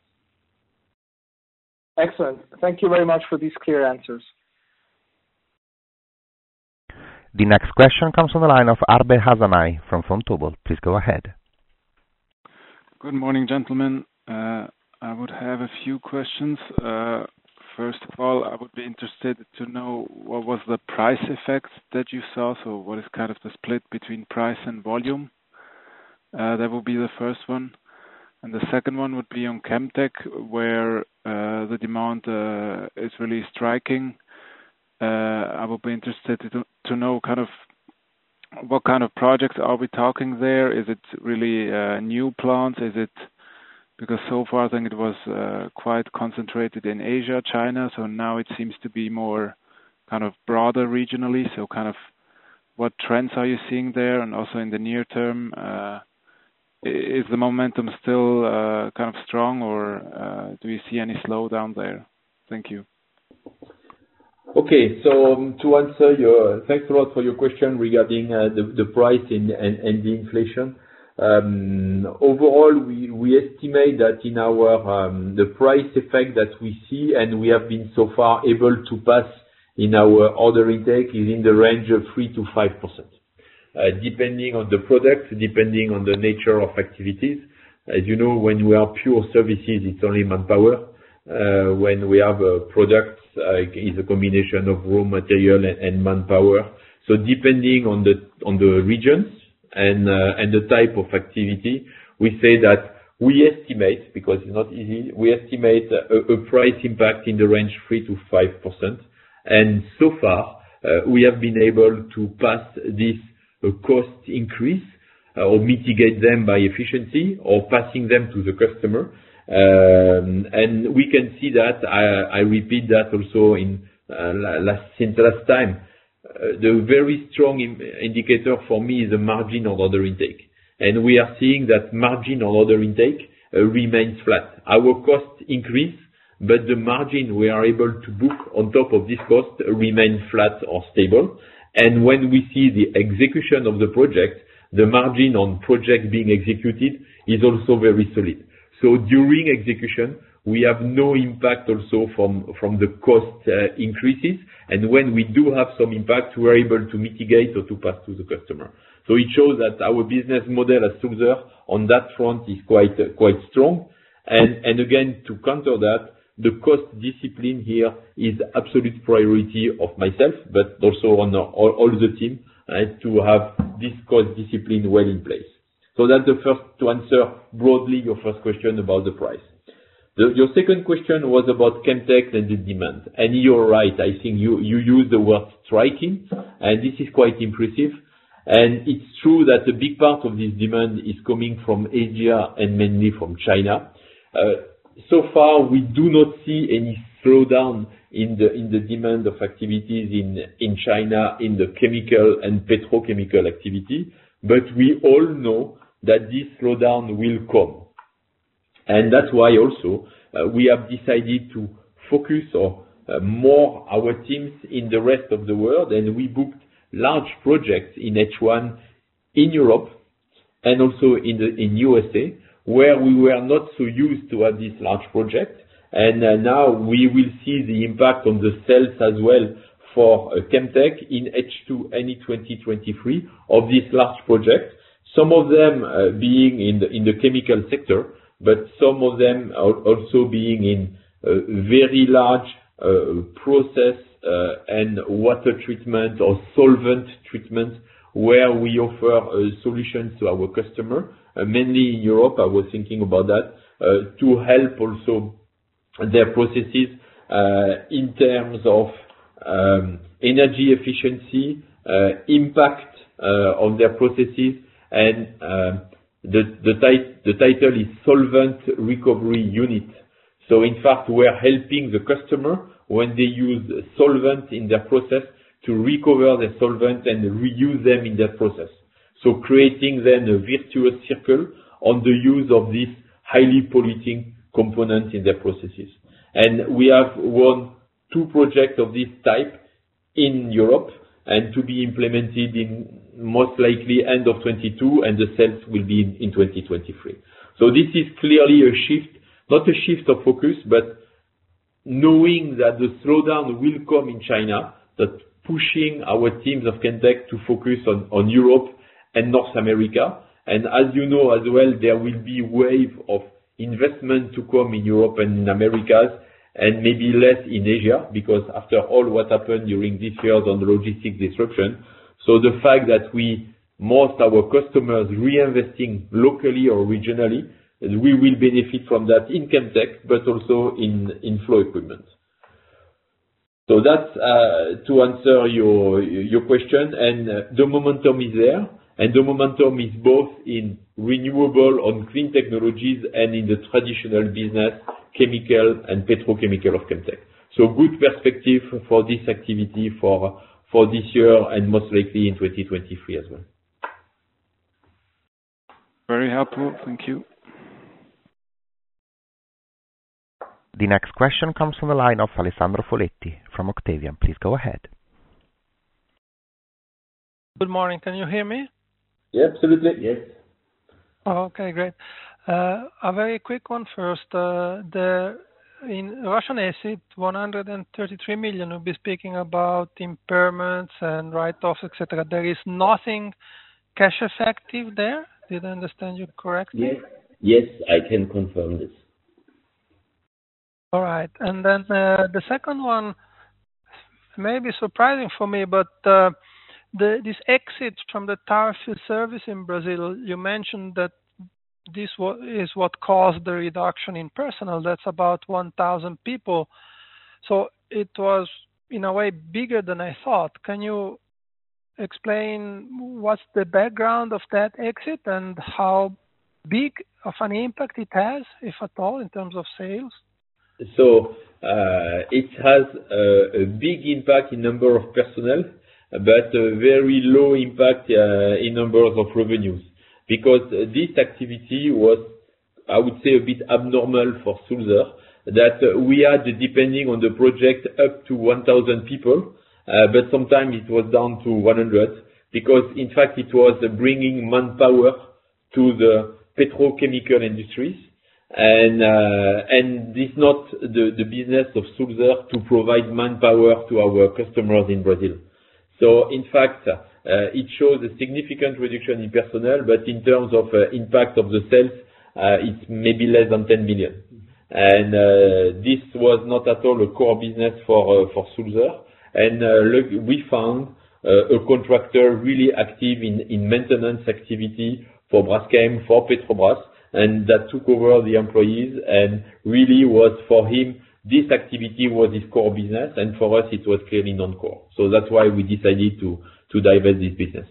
Excellent. Thank you very much for these clear answers. The next question comes from the line of Arbe Hazanay from Vontobel. Please go ahead. Good morning, gentlemen. Uh, I would have a few questions. Uh, first of all, I would be interested to know what was the price effect that you saw. So what is kind of the split between price and volume? Uh, that would be the first one. And the second one would be on Chemtech, where uh, the demand uh, is really striking. Uh, I would be interested to, to know kind of what kind of projects are we talking there? Is it really uh, new plants? Is it because so far I think it was uh, quite concentrated in Asia, China, so now it seems to be more kind of broader regionally. So kind of what trends are you seeing there? And also in the near term, uh, is the momentum still uh, kind of strong, or uh, do you see any slowdown there? Thank you. Okay, so um, to answer your, thanks a lot for your question regarding uh, the, the price in, and, and the inflation. Um, overall, we, we estimate that in our um, the price effect that we see and we have been so far able to pass in our order intake is in the range of three to five percent. Uh, depending on the product, depending on the nature of activities. As you know, when we are pure services, it's only manpower. Uh, when we have uh, products, uh, it's a combination of raw material and, and manpower. So depending on the on the regions and uh, and the type of activity, we say that we estimate, because it's not easy, we estimate a, a price impact in the range three to five percent. And so far, uh, we have been able to pass this a cost increase uh, or mitigate them by efficiency or passing them to the customer. Um, and we can see that, I, I repeat that also in uh, last, since last time, uh, the very strong im- indicator for me is the margin on order intake. And we are seeing that margin on order intake uh, remains flat. Our cost increase, but the margin we are able to book on top of this cost remain flat or stable. And when we see the execution of the project, the margin on project being executed is also very solid. So during execution, we have no impact also from, from the cost uh, increases. And when we do have some impact, we are able to mitigate or to pass to the customer. So it shows that our business model as Sulzer on that front is quite, uh, quite strong. And, and again, to counter that, the cost discipline here is absolute priority of myself, but also on all, all the team, uh, to have this cost discipline well in place. So that's the first, to answer broadly your first question about the price. The, your second question was about Chemtech and the demand. And you're right, I think you, you used the word striking, and this is quite impressive. And it's true that a big part of this demand is coming from Asia and mainly from China. Uh, So far, we do not see any slowdown in the in the demand of activities in in China, in the chemical and petrochemical activity, but we all know that this slowdown will come. And that's why also uh, we have decided to focus or uh, more our teams in the rest of the world, and we booked large projects in H one in Europe and also in the in U S A, where we were not so used to have this large project. And uh, now we will see the impact on the sales as well for uh, Chemtech in H two and in twenty twenty-three of this large project. Some of them uh, being in the, in the chemical sector, but some of them also being in uh, very large uh, process uh, and water treatment or solvent treatment, where we offer uh, solutions to our customer. Uh, mainly in Europe, I was thinking about that, uh, to help also their processes uh, in terms of um, energy efficiency, uh, impact uh, on their processes, and uh, the, the, tit- the title is Solvent Recovery Unit. So in fact, we're helping the customer when they use solvent in their process to recover the solvent and reuse them in their process. So creating then a virtuous circle on the use of this highly polluting component in their processes. And we have won two projects of this type in Europe and to be implemented in most likely end of twenty-two, and the sales will be in, in twenty twenty-three. So this is clearly a shift, not a shift of focus, but knowing that the slowdown will come in China, that pushing our teams of Chemtech to focus on, on Europe and North America. And as you know as well, there will be wave of investment to come in Europe and in Americas, and maybe less in Asia, because after all what happened during these years on the logistic disruption. So the fact that we, most our customers reinvesting locally or regionally, we will benefit from that in Chemtech, but also in, in flow equipment. So that's uh, to answer your, your question, and uh, the momentum is there, and the momentum is both in renewable on clean technologies and in the traditional business, chemical and petrochemical of Chemtech. So good perspective for this activity for for this year and most likely in twenty twenty-three as well. Very helpful. Thank you. The next question comes from the line of Alessandro Foletti from Octavian. Please go ahead. Good morning. Can you hear me? Yeah, absolutely. Yes. Oh, okay, great. Uh, a very quick one first. Uh, the in Russian asset, one hundred thirty-three million. We'll be speaking about impairments and write-offs, et cetera. There is nothing cash effective there. Did I understand you correctly? Yes. Yes, I can confirm this. All right. And then uh, the second one may be surprising for me, but uh, the, this exit from the tire field service in Brazil, you mentioned that this is what caused the reduction in personnel. That's about one thousand people. So it was, in a way, bigger than I thought. Can you explain what's the background of that exit and how big of an impact it has, if at all, in terms of sales? So uh, it has a, a big impact in number of personnel, but a very low impact uh, in numbers of revenues. Because this activity was, I would say, a bit abnormal for Sulzer, that we had, depending on the project, up to one thousand people, uh, but sometimes it was down to one hundred, because in fact it was bringing manpower to the petrochemical industries, and uh, and this is not the, the business of Sulzer to provide manpower to our customers in Brazil. So in fact, Uh, it shows a significant reduction in personnel, but in terms of uh, impact of the sales, uh, it's maybe less than ten million. And uh, this was not at all a core business for uh, for Sulzer. And uh, look, we found uh, a contractor really active in, in maintenance activity for Braskem, for Petrobras, and that took over the employees, and really was for him, this activity was his core business, and for us it was clearly non-core. So that's why we decided to to divest this business.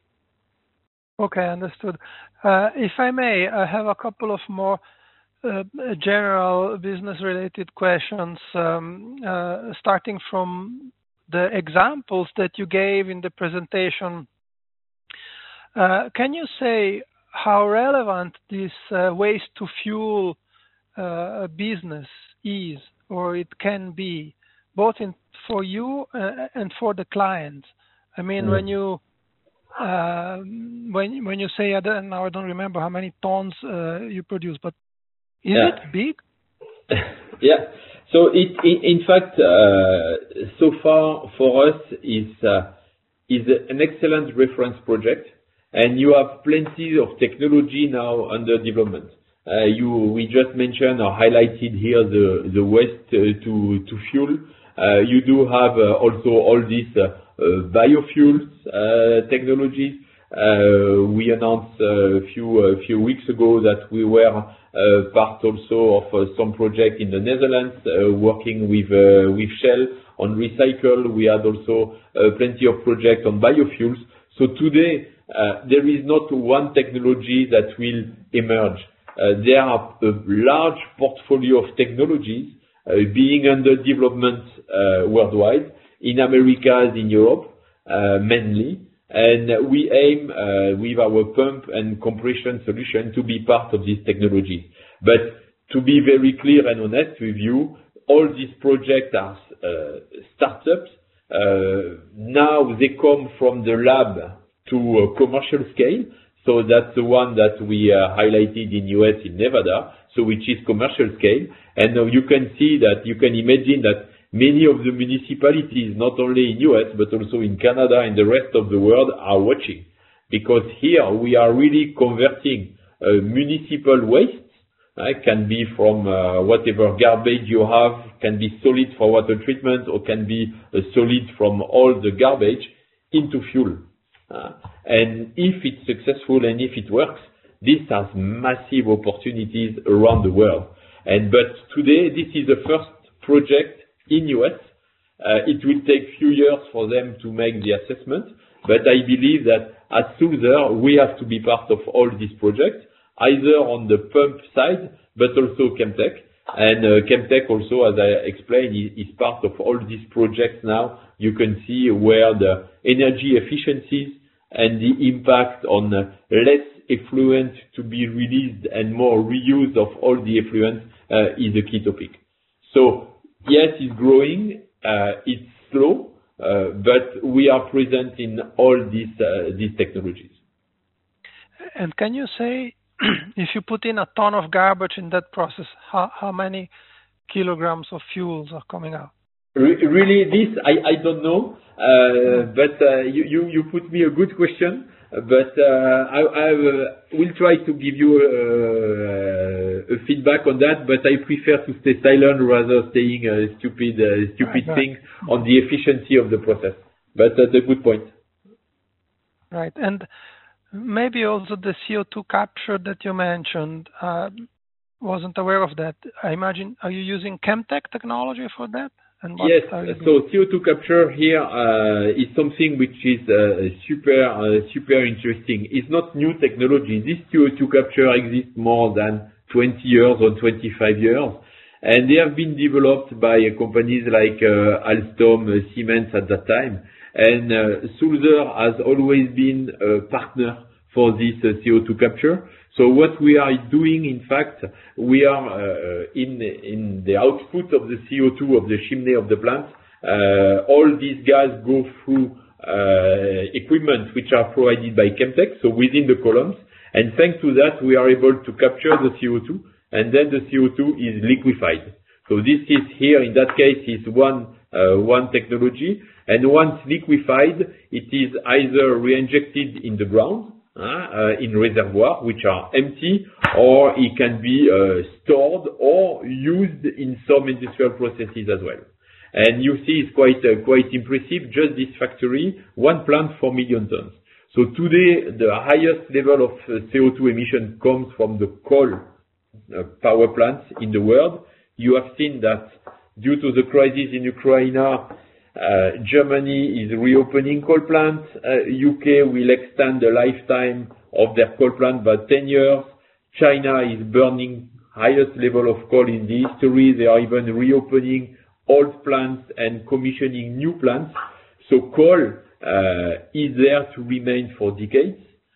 Okay, understood. Uh, if I may, I have a couple of more uh, general business-related questions, um, uh, starting from the examples that you gave in the presentation. Uh, can you say how relevant this uh, waste-to-fuel uh, business is, or it can be, both in, for you uh, and for the clients? I mean, mm. when you uh, when when you say I don't, now I don't remember how many tons uh, you produce, but is yeah. it big? Yeah. So it, it in fact uh, so far for us is uh, is an excellent reference project, and you have plenty of technology now under development. Uh, you we just mentioned or highlighted here the the waste uh, to to fuel. Uh, you do have uh, also all these. Uh, Uh, biofuels uh, technologies. Uh, we announced a few a few weeks ago that we were uh, part also of uh, some project in the Netherlands, uh, working with uh, with Shell on recycle. We had also uh, plenty of projects on biofuels. So today uh, there is not one technology that will emerge. Uh, there are a large portfolio of technologies uh, being under development uh, worldwide. In Americas, in Europe, uh, mainly, And we aim uh, with our pump and compression solution to be part of this technology. But to be very clear and honest with you, all these projects are uh, startups. Uh, now they come from the lab to uh, commercial scale. So that's the one that we uh, highlighted in U S in Nevada, so which is commercial scale. And uh, you can see that, you can imagine that many of the municipalities, not only in U S, but also in Canada and the rest of the world, are watching. Because here we are really converting uh, municipal waste, uh, can be from uh, whatever garbage you have, can be solid for water treatment, or can be uh, solid from all the garbage, into fuel. Uh, and if it's successful and if it works, this has massive opportunities around the world. And but today, this is the first project in U S. Uh, it will take few years for them to make the assessment, but I believe that at Sulzer, we have to be part of all these projects, either on the pump side, but also Chemtech. And uh, Chemtech also, as I explained, is, is part of all these projects now. You can see where the energy efficiencies and the impact on uh, less effluent to be released and more reuse of all the effluent uh, is a key topic. So yes, it's growing, uh, it's slow, uh, but we are present in all these uh, these technologies. And can you say, if you put in a ton of garbage in that process, how, how many kilograms of fuels are coming out? Really, this I, I don't know, uh, but uh, you, you you put me a good question. But uh, I, I uh, will try to give you uh, a feedback on that. But I prefer to stay silent rather saying uh, stupid uh, stupid right, things right. on the efficiency of the process. But that's a good point. Right, and maybe also the C O two capture that you mentioned. Uh, wasn't aware of that. I imagine, are you using Chemtech technology for that? And what yes, so doing? C O two capture here uh, is something which is uh, super uh, super interesting. It's not new technology. This C O two capture exists more than twenty years or twenty-five years, and they have been developed by companies like uh, Alstom, uh, Siemens at that time. And uh, Sulzer has always been a partner for this uh, C O two capture. So what we are doing, in fact, we are uh, in in the output of the C O two of the chimney of the plant. Uh, all these gas go through uh, equipment which are provided by Chemtech, so within the columns. And thanks to that, we are able to capture the C O two, and then the C O two is liquefied. So this is here, in that case, is one uh, one technology. And once liquefied, it is either re-injected in the ground, Uh, uh, in reservoirs which are empty, or it can be uh, stored or used in some industrial processes as well. And you see it's quite uh, quite impressive, just this factory, one plant, four million tons. So today, the highest level of uh, C O two emission comes from the coal uh, power plants in the world. You have seen that due to the crisis in Ukraine, Uh, Germany is reopening coal plants. Uh, U K will extend the lifetime of their coal plant by ten years. China is burning highest level of coal in the history. They are even reopening old plants and commissioning new plants. So coal uh, is there to remain for decades.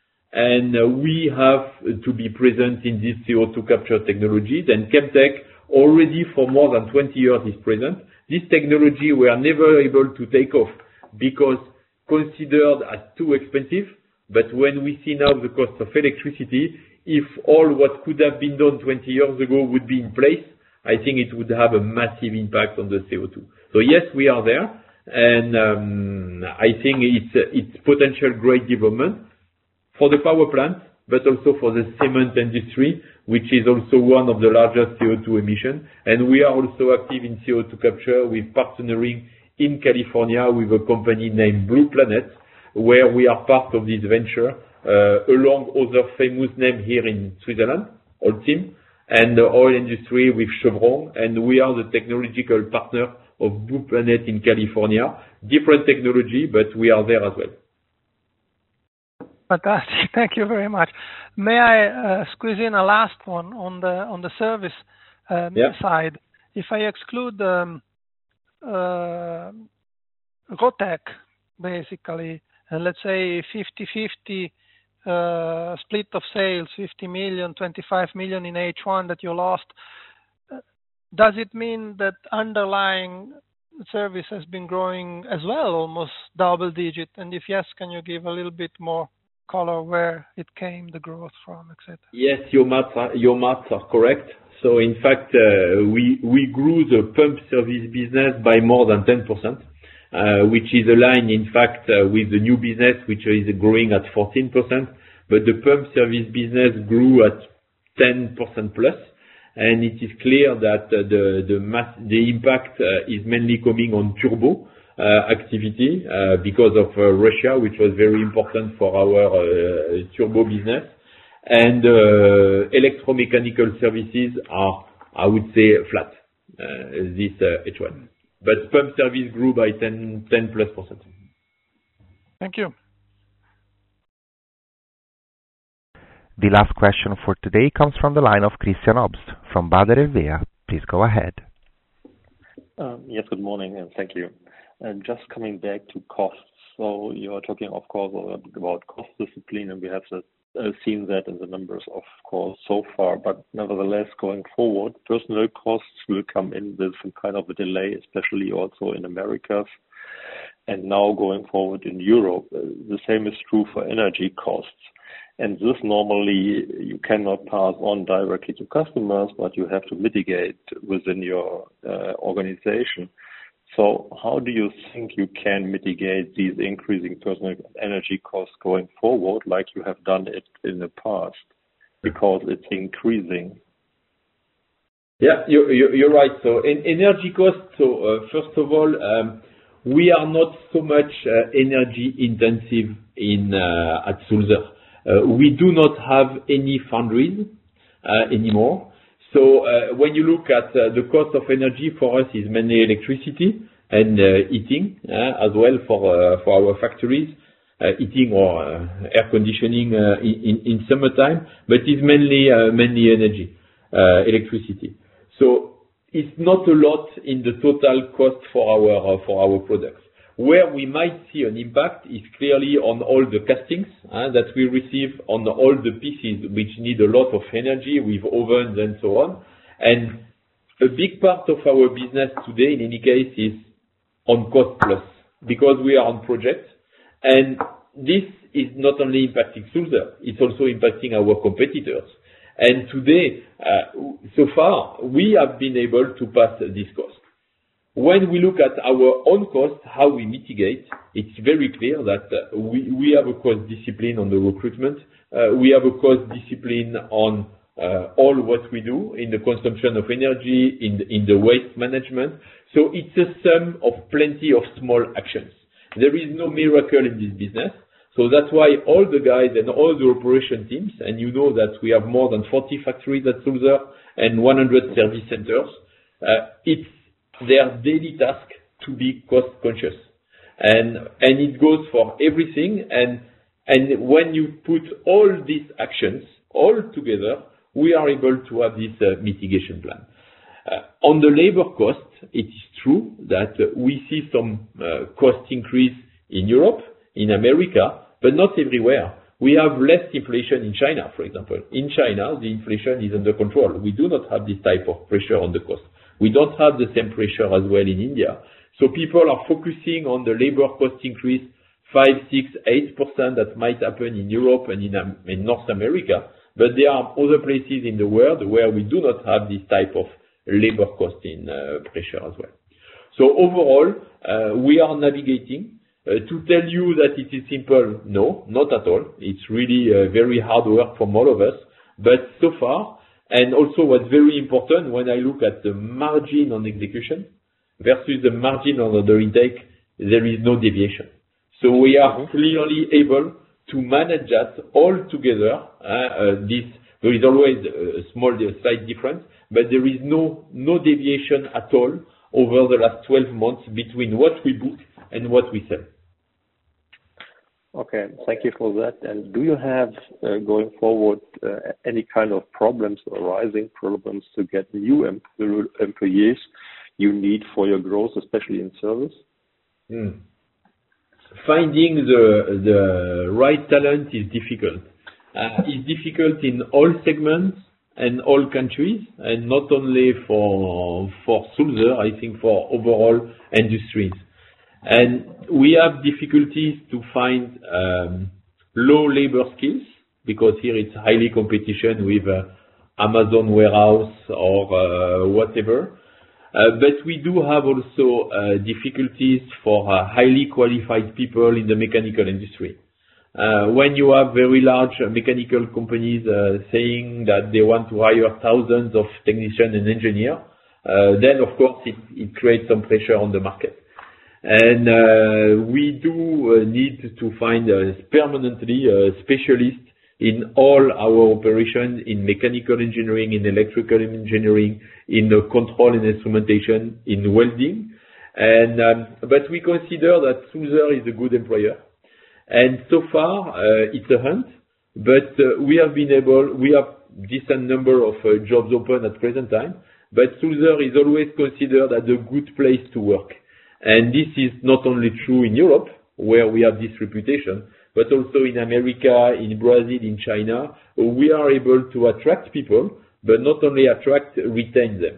And uh, we have to be present in these C O two capture technologies. And Chemtech already for more than twenty years is present. This technology we are never able to take off because considered as too expensive. But when we see now the cost of electricity, if all what could have been done twenty years ago would be in place, I think it would have a massive impact on the C O two. So yes, we are there, and um, I think it's it's potential great development for the power plant, but also for the cement industry, which is also one of the largest C O two emission. And we are also active in C O two capture with partnering in California with a company named Blue Planet, where we are part of this venture, uh, along other famous names here in Switzerland, Holcim, and the oil industry with Chevron. And we are the technological partner of Blue Planet in California. Different technology, but we are there as well. Fantastic. Thank you very much. May I uh, squeeze in a last one on the on the service um, yeah. side? If I exclude um, uh, Rotec, basically, and let's say fifty fifty uh, split of sales, fifty million, twenty-five million in H one that you lost, uh, does it mean that underlying service has been growing as well, almost double digit? And if yes, can you give a little bit more color where it came, the growth from, et cetera? Yes, your maths are, your maths are correct. So in fact, uh, we we grew the pump service business by more than ten percent, uh, which is aligned, in fact, uh, with the new business, which is growing at fourteen percent. But the pump service business grew at ten percent plus, and it is clear that uh, the the mass, the impact uh, is mainly coming on turbo uh, activity uh, because of uh, Russia, which was very important for our uh, turbo business. And uh, electromechanical services are, I would say, flat uh, this uh, H one. But pump service grew by ten, ten plus percent. Thank you. The last question for today comes from the line of Christian Obst from Baader Helvea. Please go ahead. Um, yes, good morning, and thank you. And just coming back to costs. So you are talking, of course, about cost discipline, and we have the Uh, seen that in the numbers, of course, so far. But nevertheless, going forward, personnel costs will come in with some kind of a delay, especially also in Americas, and now going forward in Europe. Uh, the same is true for energy costs. And this normally you cannot pass on directly to customers, but you have to mitigate within your uh, organization. So how do you think you can mitigate these increasing personal energy costs going forward, like you have done it in the past, because it's increasing? Yeah, you're, you're right. So in energy costs, so uh, first of all, um, we are not so much uh, energy intensive in uh, at Sulzer. Uh, we do not have any foundries uh, anymore. So uh, when you look at uh, the cost of energy for us is mainly electricity and uh, heating uh, as well for uh, for our factories, uh, heating or uh, air conditioning uh, in, in summertime, but it's mainly uh, mainly energy, uh, electricity. So it's not a lot in the total cost for our uh, for our products. Where we might see an impact is clearly on all the castings uh, that we receive on all the pieces which need a lot of energy with ovens and so on. And a big part of our business today, in any case, is on cost plus, because we are on projects. And this is not only impacting Sulzer, it's also impacting our competitors. And today, uh, so far, we have been able to pass this cost. When we look at our own cost, how we mitigate, it's very clear that uh, we, we have a cost discipline on the recruitment. Uh, we have a cost discipline on uh, all what we do in the consumption of energy, in the, in the waste management. So it's a sum of plenty of small actions. There is no miracle in this business. So that's why all the guys and all the operation teams, and you know that we have more than forty factories at Sulzer and one hundred service centers, uh, it's their daily task to be cost conscious, and and it goes for everything. And and when you put all these actions all together, we are able to have this uh, mitigation plan. Uh, on the labor cost, it is true that uh, we see some uh, cost increase in Europe, in America, but not everywhere. We have less inflation in China, for example. In China, the inflation is under control. We do not have this type of pressure on the cost. We don't have the same pressure as well in India. So people are focusing on the labor cost increase, five, six, eight percent that might happen in Europe and in, um, in North America. But there are other places in the world where we do not have this type of labor cost in uh, pressure as well. So overall, uh, we are navigating. Uh, to tell you that it is simple, no, not at all. It's really uh, very hard work from all of us. But so far, and also what's very important when I look at the margin on execution versus the margin on order intake, there is no deviation. So we are clearly able to manage that all together. Uh, uh, this, there is always a small slight difference, but there is no, no deviation at all over the last twelve months between what we book and what we sell. Okay, thank you for that. And do you have, uh, going forward, uh, any kind of problems arising, problems to get new em- employees you need for your growth, especially in service? Mm. finding the the right talent is difficult. Uh, it's difficult in all segments and all countries, and not only for for Sulzer, I think for overall industries. And we have difficulties to find um, low labor skills, because here it's highly competition with uh, Amazon warehouse or uh, whatever. Uh, but we do have also uh, difficulties for uh, highly qualified people in the mechanical industry. Uh, when you have very large uh, mechanical companies uh, saying that they want to hire thousands of technicians and engineers, uh, then of course it, it creates some pressure on the market. And uh, we do uh, need to find uh, permanently uh, specialists in all our operations in mechanical engineering, in electrical engineering, in uh, control and instrumentation, in welding. And um, but we consider that Sulzer is a good employer. And so far, uh, it's a hunt, but uh, we have been able, we have decent number of uh, jobs open at present time, but Sulzer is always considered as a good place to work. And this is not only true in Europe, where we have this reputation, but also in America, in Brazil, in China. We are able to attract people, but not only attract, retain them.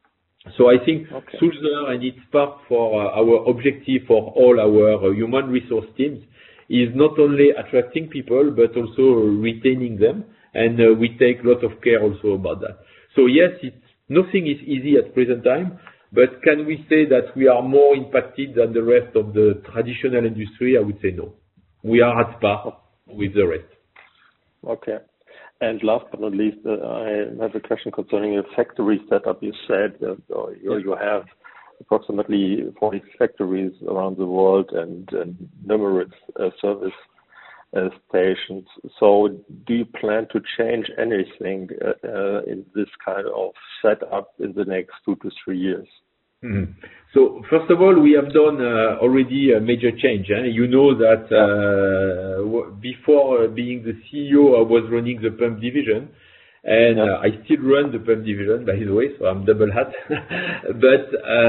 So I think okay. Sulzer, and it's part for uh, our objective for all our uh, human resource teams, is not only attracting people, but also retaining them. And uh, we take a lot of care also about that. So yes, it's, nothing is easy at present time. But can we say that we are more impacted than the rest of the traditional industry? I would say no. We are at par with the rest. Okay. And last but not least, uh, I have a question concerning your factory setup. You said uh, you, you have approximately forty factories around the world and, and numerous uh, service uh, stations. So do you plan to change anything uh, uh, in this kind of setup in the next two to three years? Mm-hmm. So first of all, we have done uh, already a major change. Eh? You know that uh, w- before uh, being the C E O, I was running the pump division, and uh, I still run the pump division, by the way, so I'm double hat. But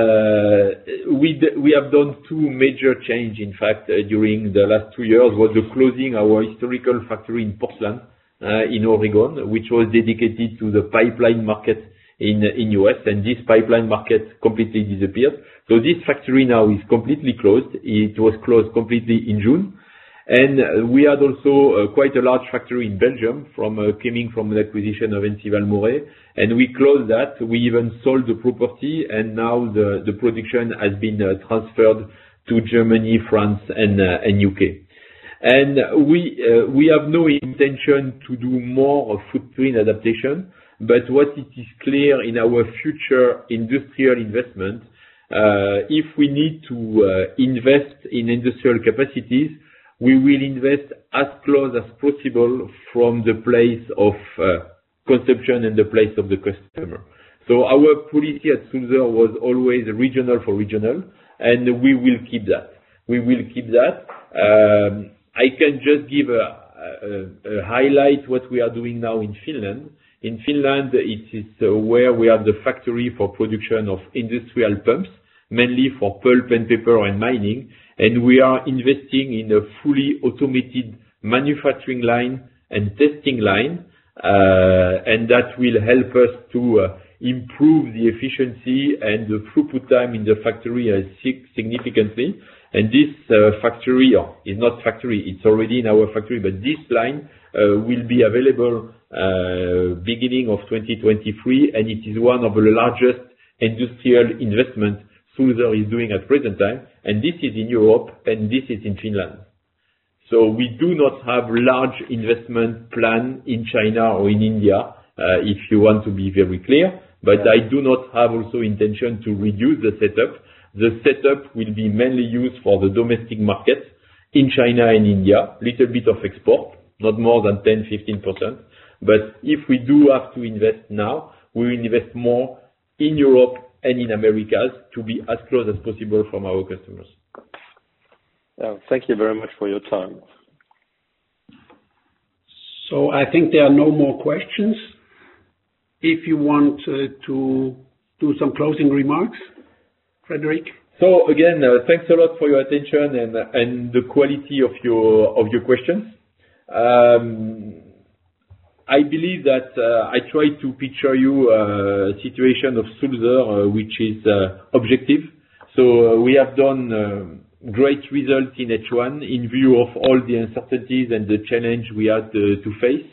uh, we d- we have done two major change. In fact, uh, during the last two years, was the closing our historical factory in Portland, uh, in Oregon, which was dedicated to the pipeline market in in U S, and this pipeline market completely disappeared. So this factory now is completely closed. It was closed completely in June. And uh, we had also uh, quite a large factory in Belgium from uh, coming from an acquisition of Ensival Moret, and we closed that. We even sold the property, and now the the production has been uh, transferred to Germany, France, and uh, and U K. And we uh, we have no intention to do more footprint adaptation. But what it is clear in our future industrial investment, uh, if we need to uh, invest in industrial capacities, we will invest as close as possible from the place of uh, consumption and the place of the customer. So our policy at Sulzer was always regional for regional, and we will keep that. We will keep that. Um, I can just give a, a, a highlight what we are doing now in Finland. In Finland, it is uh, where we have the factory for production of industrial pumps, mainly for pulp and paper and mining, and we are investing in a fully automated manufacturing line and testing line, uh, and that will help us to uh, improve the efficiency and the throughput time in the factory uh, significantly. And this uh, factory, or is not factory, it's already in our factory, but this line uh, will be available uh, beginning of twenty twenty-three, and it is one of the largest industrial investments Sulzer is doing at present time, and this is in Europe, and this is in Finland. So we do not have large investment plan in China or in India, uh, if you want to be very clear, but I do not have also intention to reduce the setup. The setup will be mainly used for the domestic market in China and India, little bit of export, not more than ten to fifteen percent. But if we do have to invest now, we will invest more in Europe and in Americas to be as close as possible from our customers. Uh, thank you very much for your time. So I think there are no more questions. If you want uh, to do some closing remarks, Frederic? So again, uh, thanks a lot for your attention and and the quality of your of your questions. Um, I believe that uh, I try to picture you a situation of Sulzer uh, which is uh, objective. So uh, we have done uh, great results in H one in view of all the uncertainties and the challenge we had uh, to face.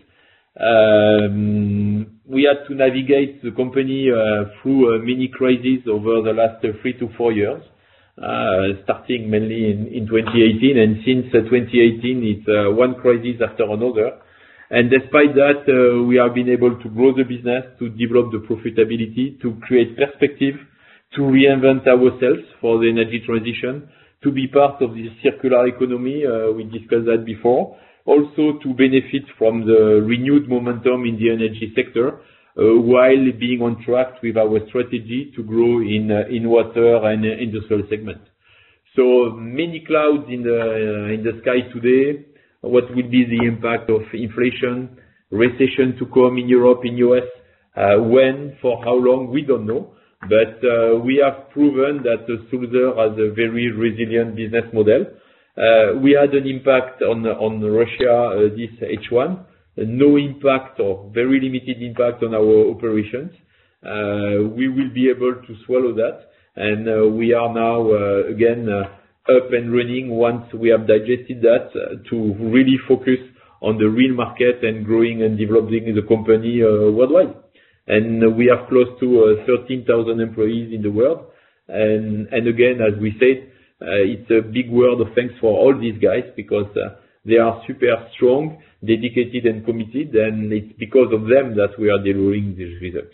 Um, we had to navigate the company uh, through a mini crisis over the last uh, three to four years, uh, starting mainly in, in twenty eighteen, and since uh, twenty eighteen it's uh, one crisis after another. And despite that, uh, we have been able to grow the business, to develop the profitability, to create perspective, to reinvent ourselves for the energy transition, to be part of the circular economy, uh, we discussed that before, also to benefit from the renewed momentum in the energy sector, uh, while being on track with our strategy to grow in uh, in water and uh, industrial segment. So many clouds in the uh, in the sky today. What will be the impact of inflation, recession to come in Europe, in U S, uh, when, for how long, we don't know. But uh, we have proven that uh, Sulzer has a very resilient business model. Uh, we had an impact on on Russia uh, this H one, uh, no impact or very limited impact on our operations. Uh, we will be able to swallow that, and uh, we are now uh, again uh, up and running once we have digested that uh, to really focus on the real market and growing and developing the company uh, worldwide. And uh, we have close to uh, thirteen thousand employees in the world. And, and again, as we said, uh, it's a big word of thanks for all these guys, because uh, they are super strong, dedicated and committed, and it's because of them that we are delivering these results.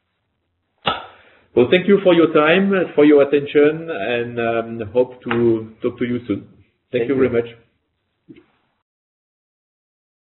So thank you for your time, for your attention, and um, hope to talk to you soon. Thank, thank you very much.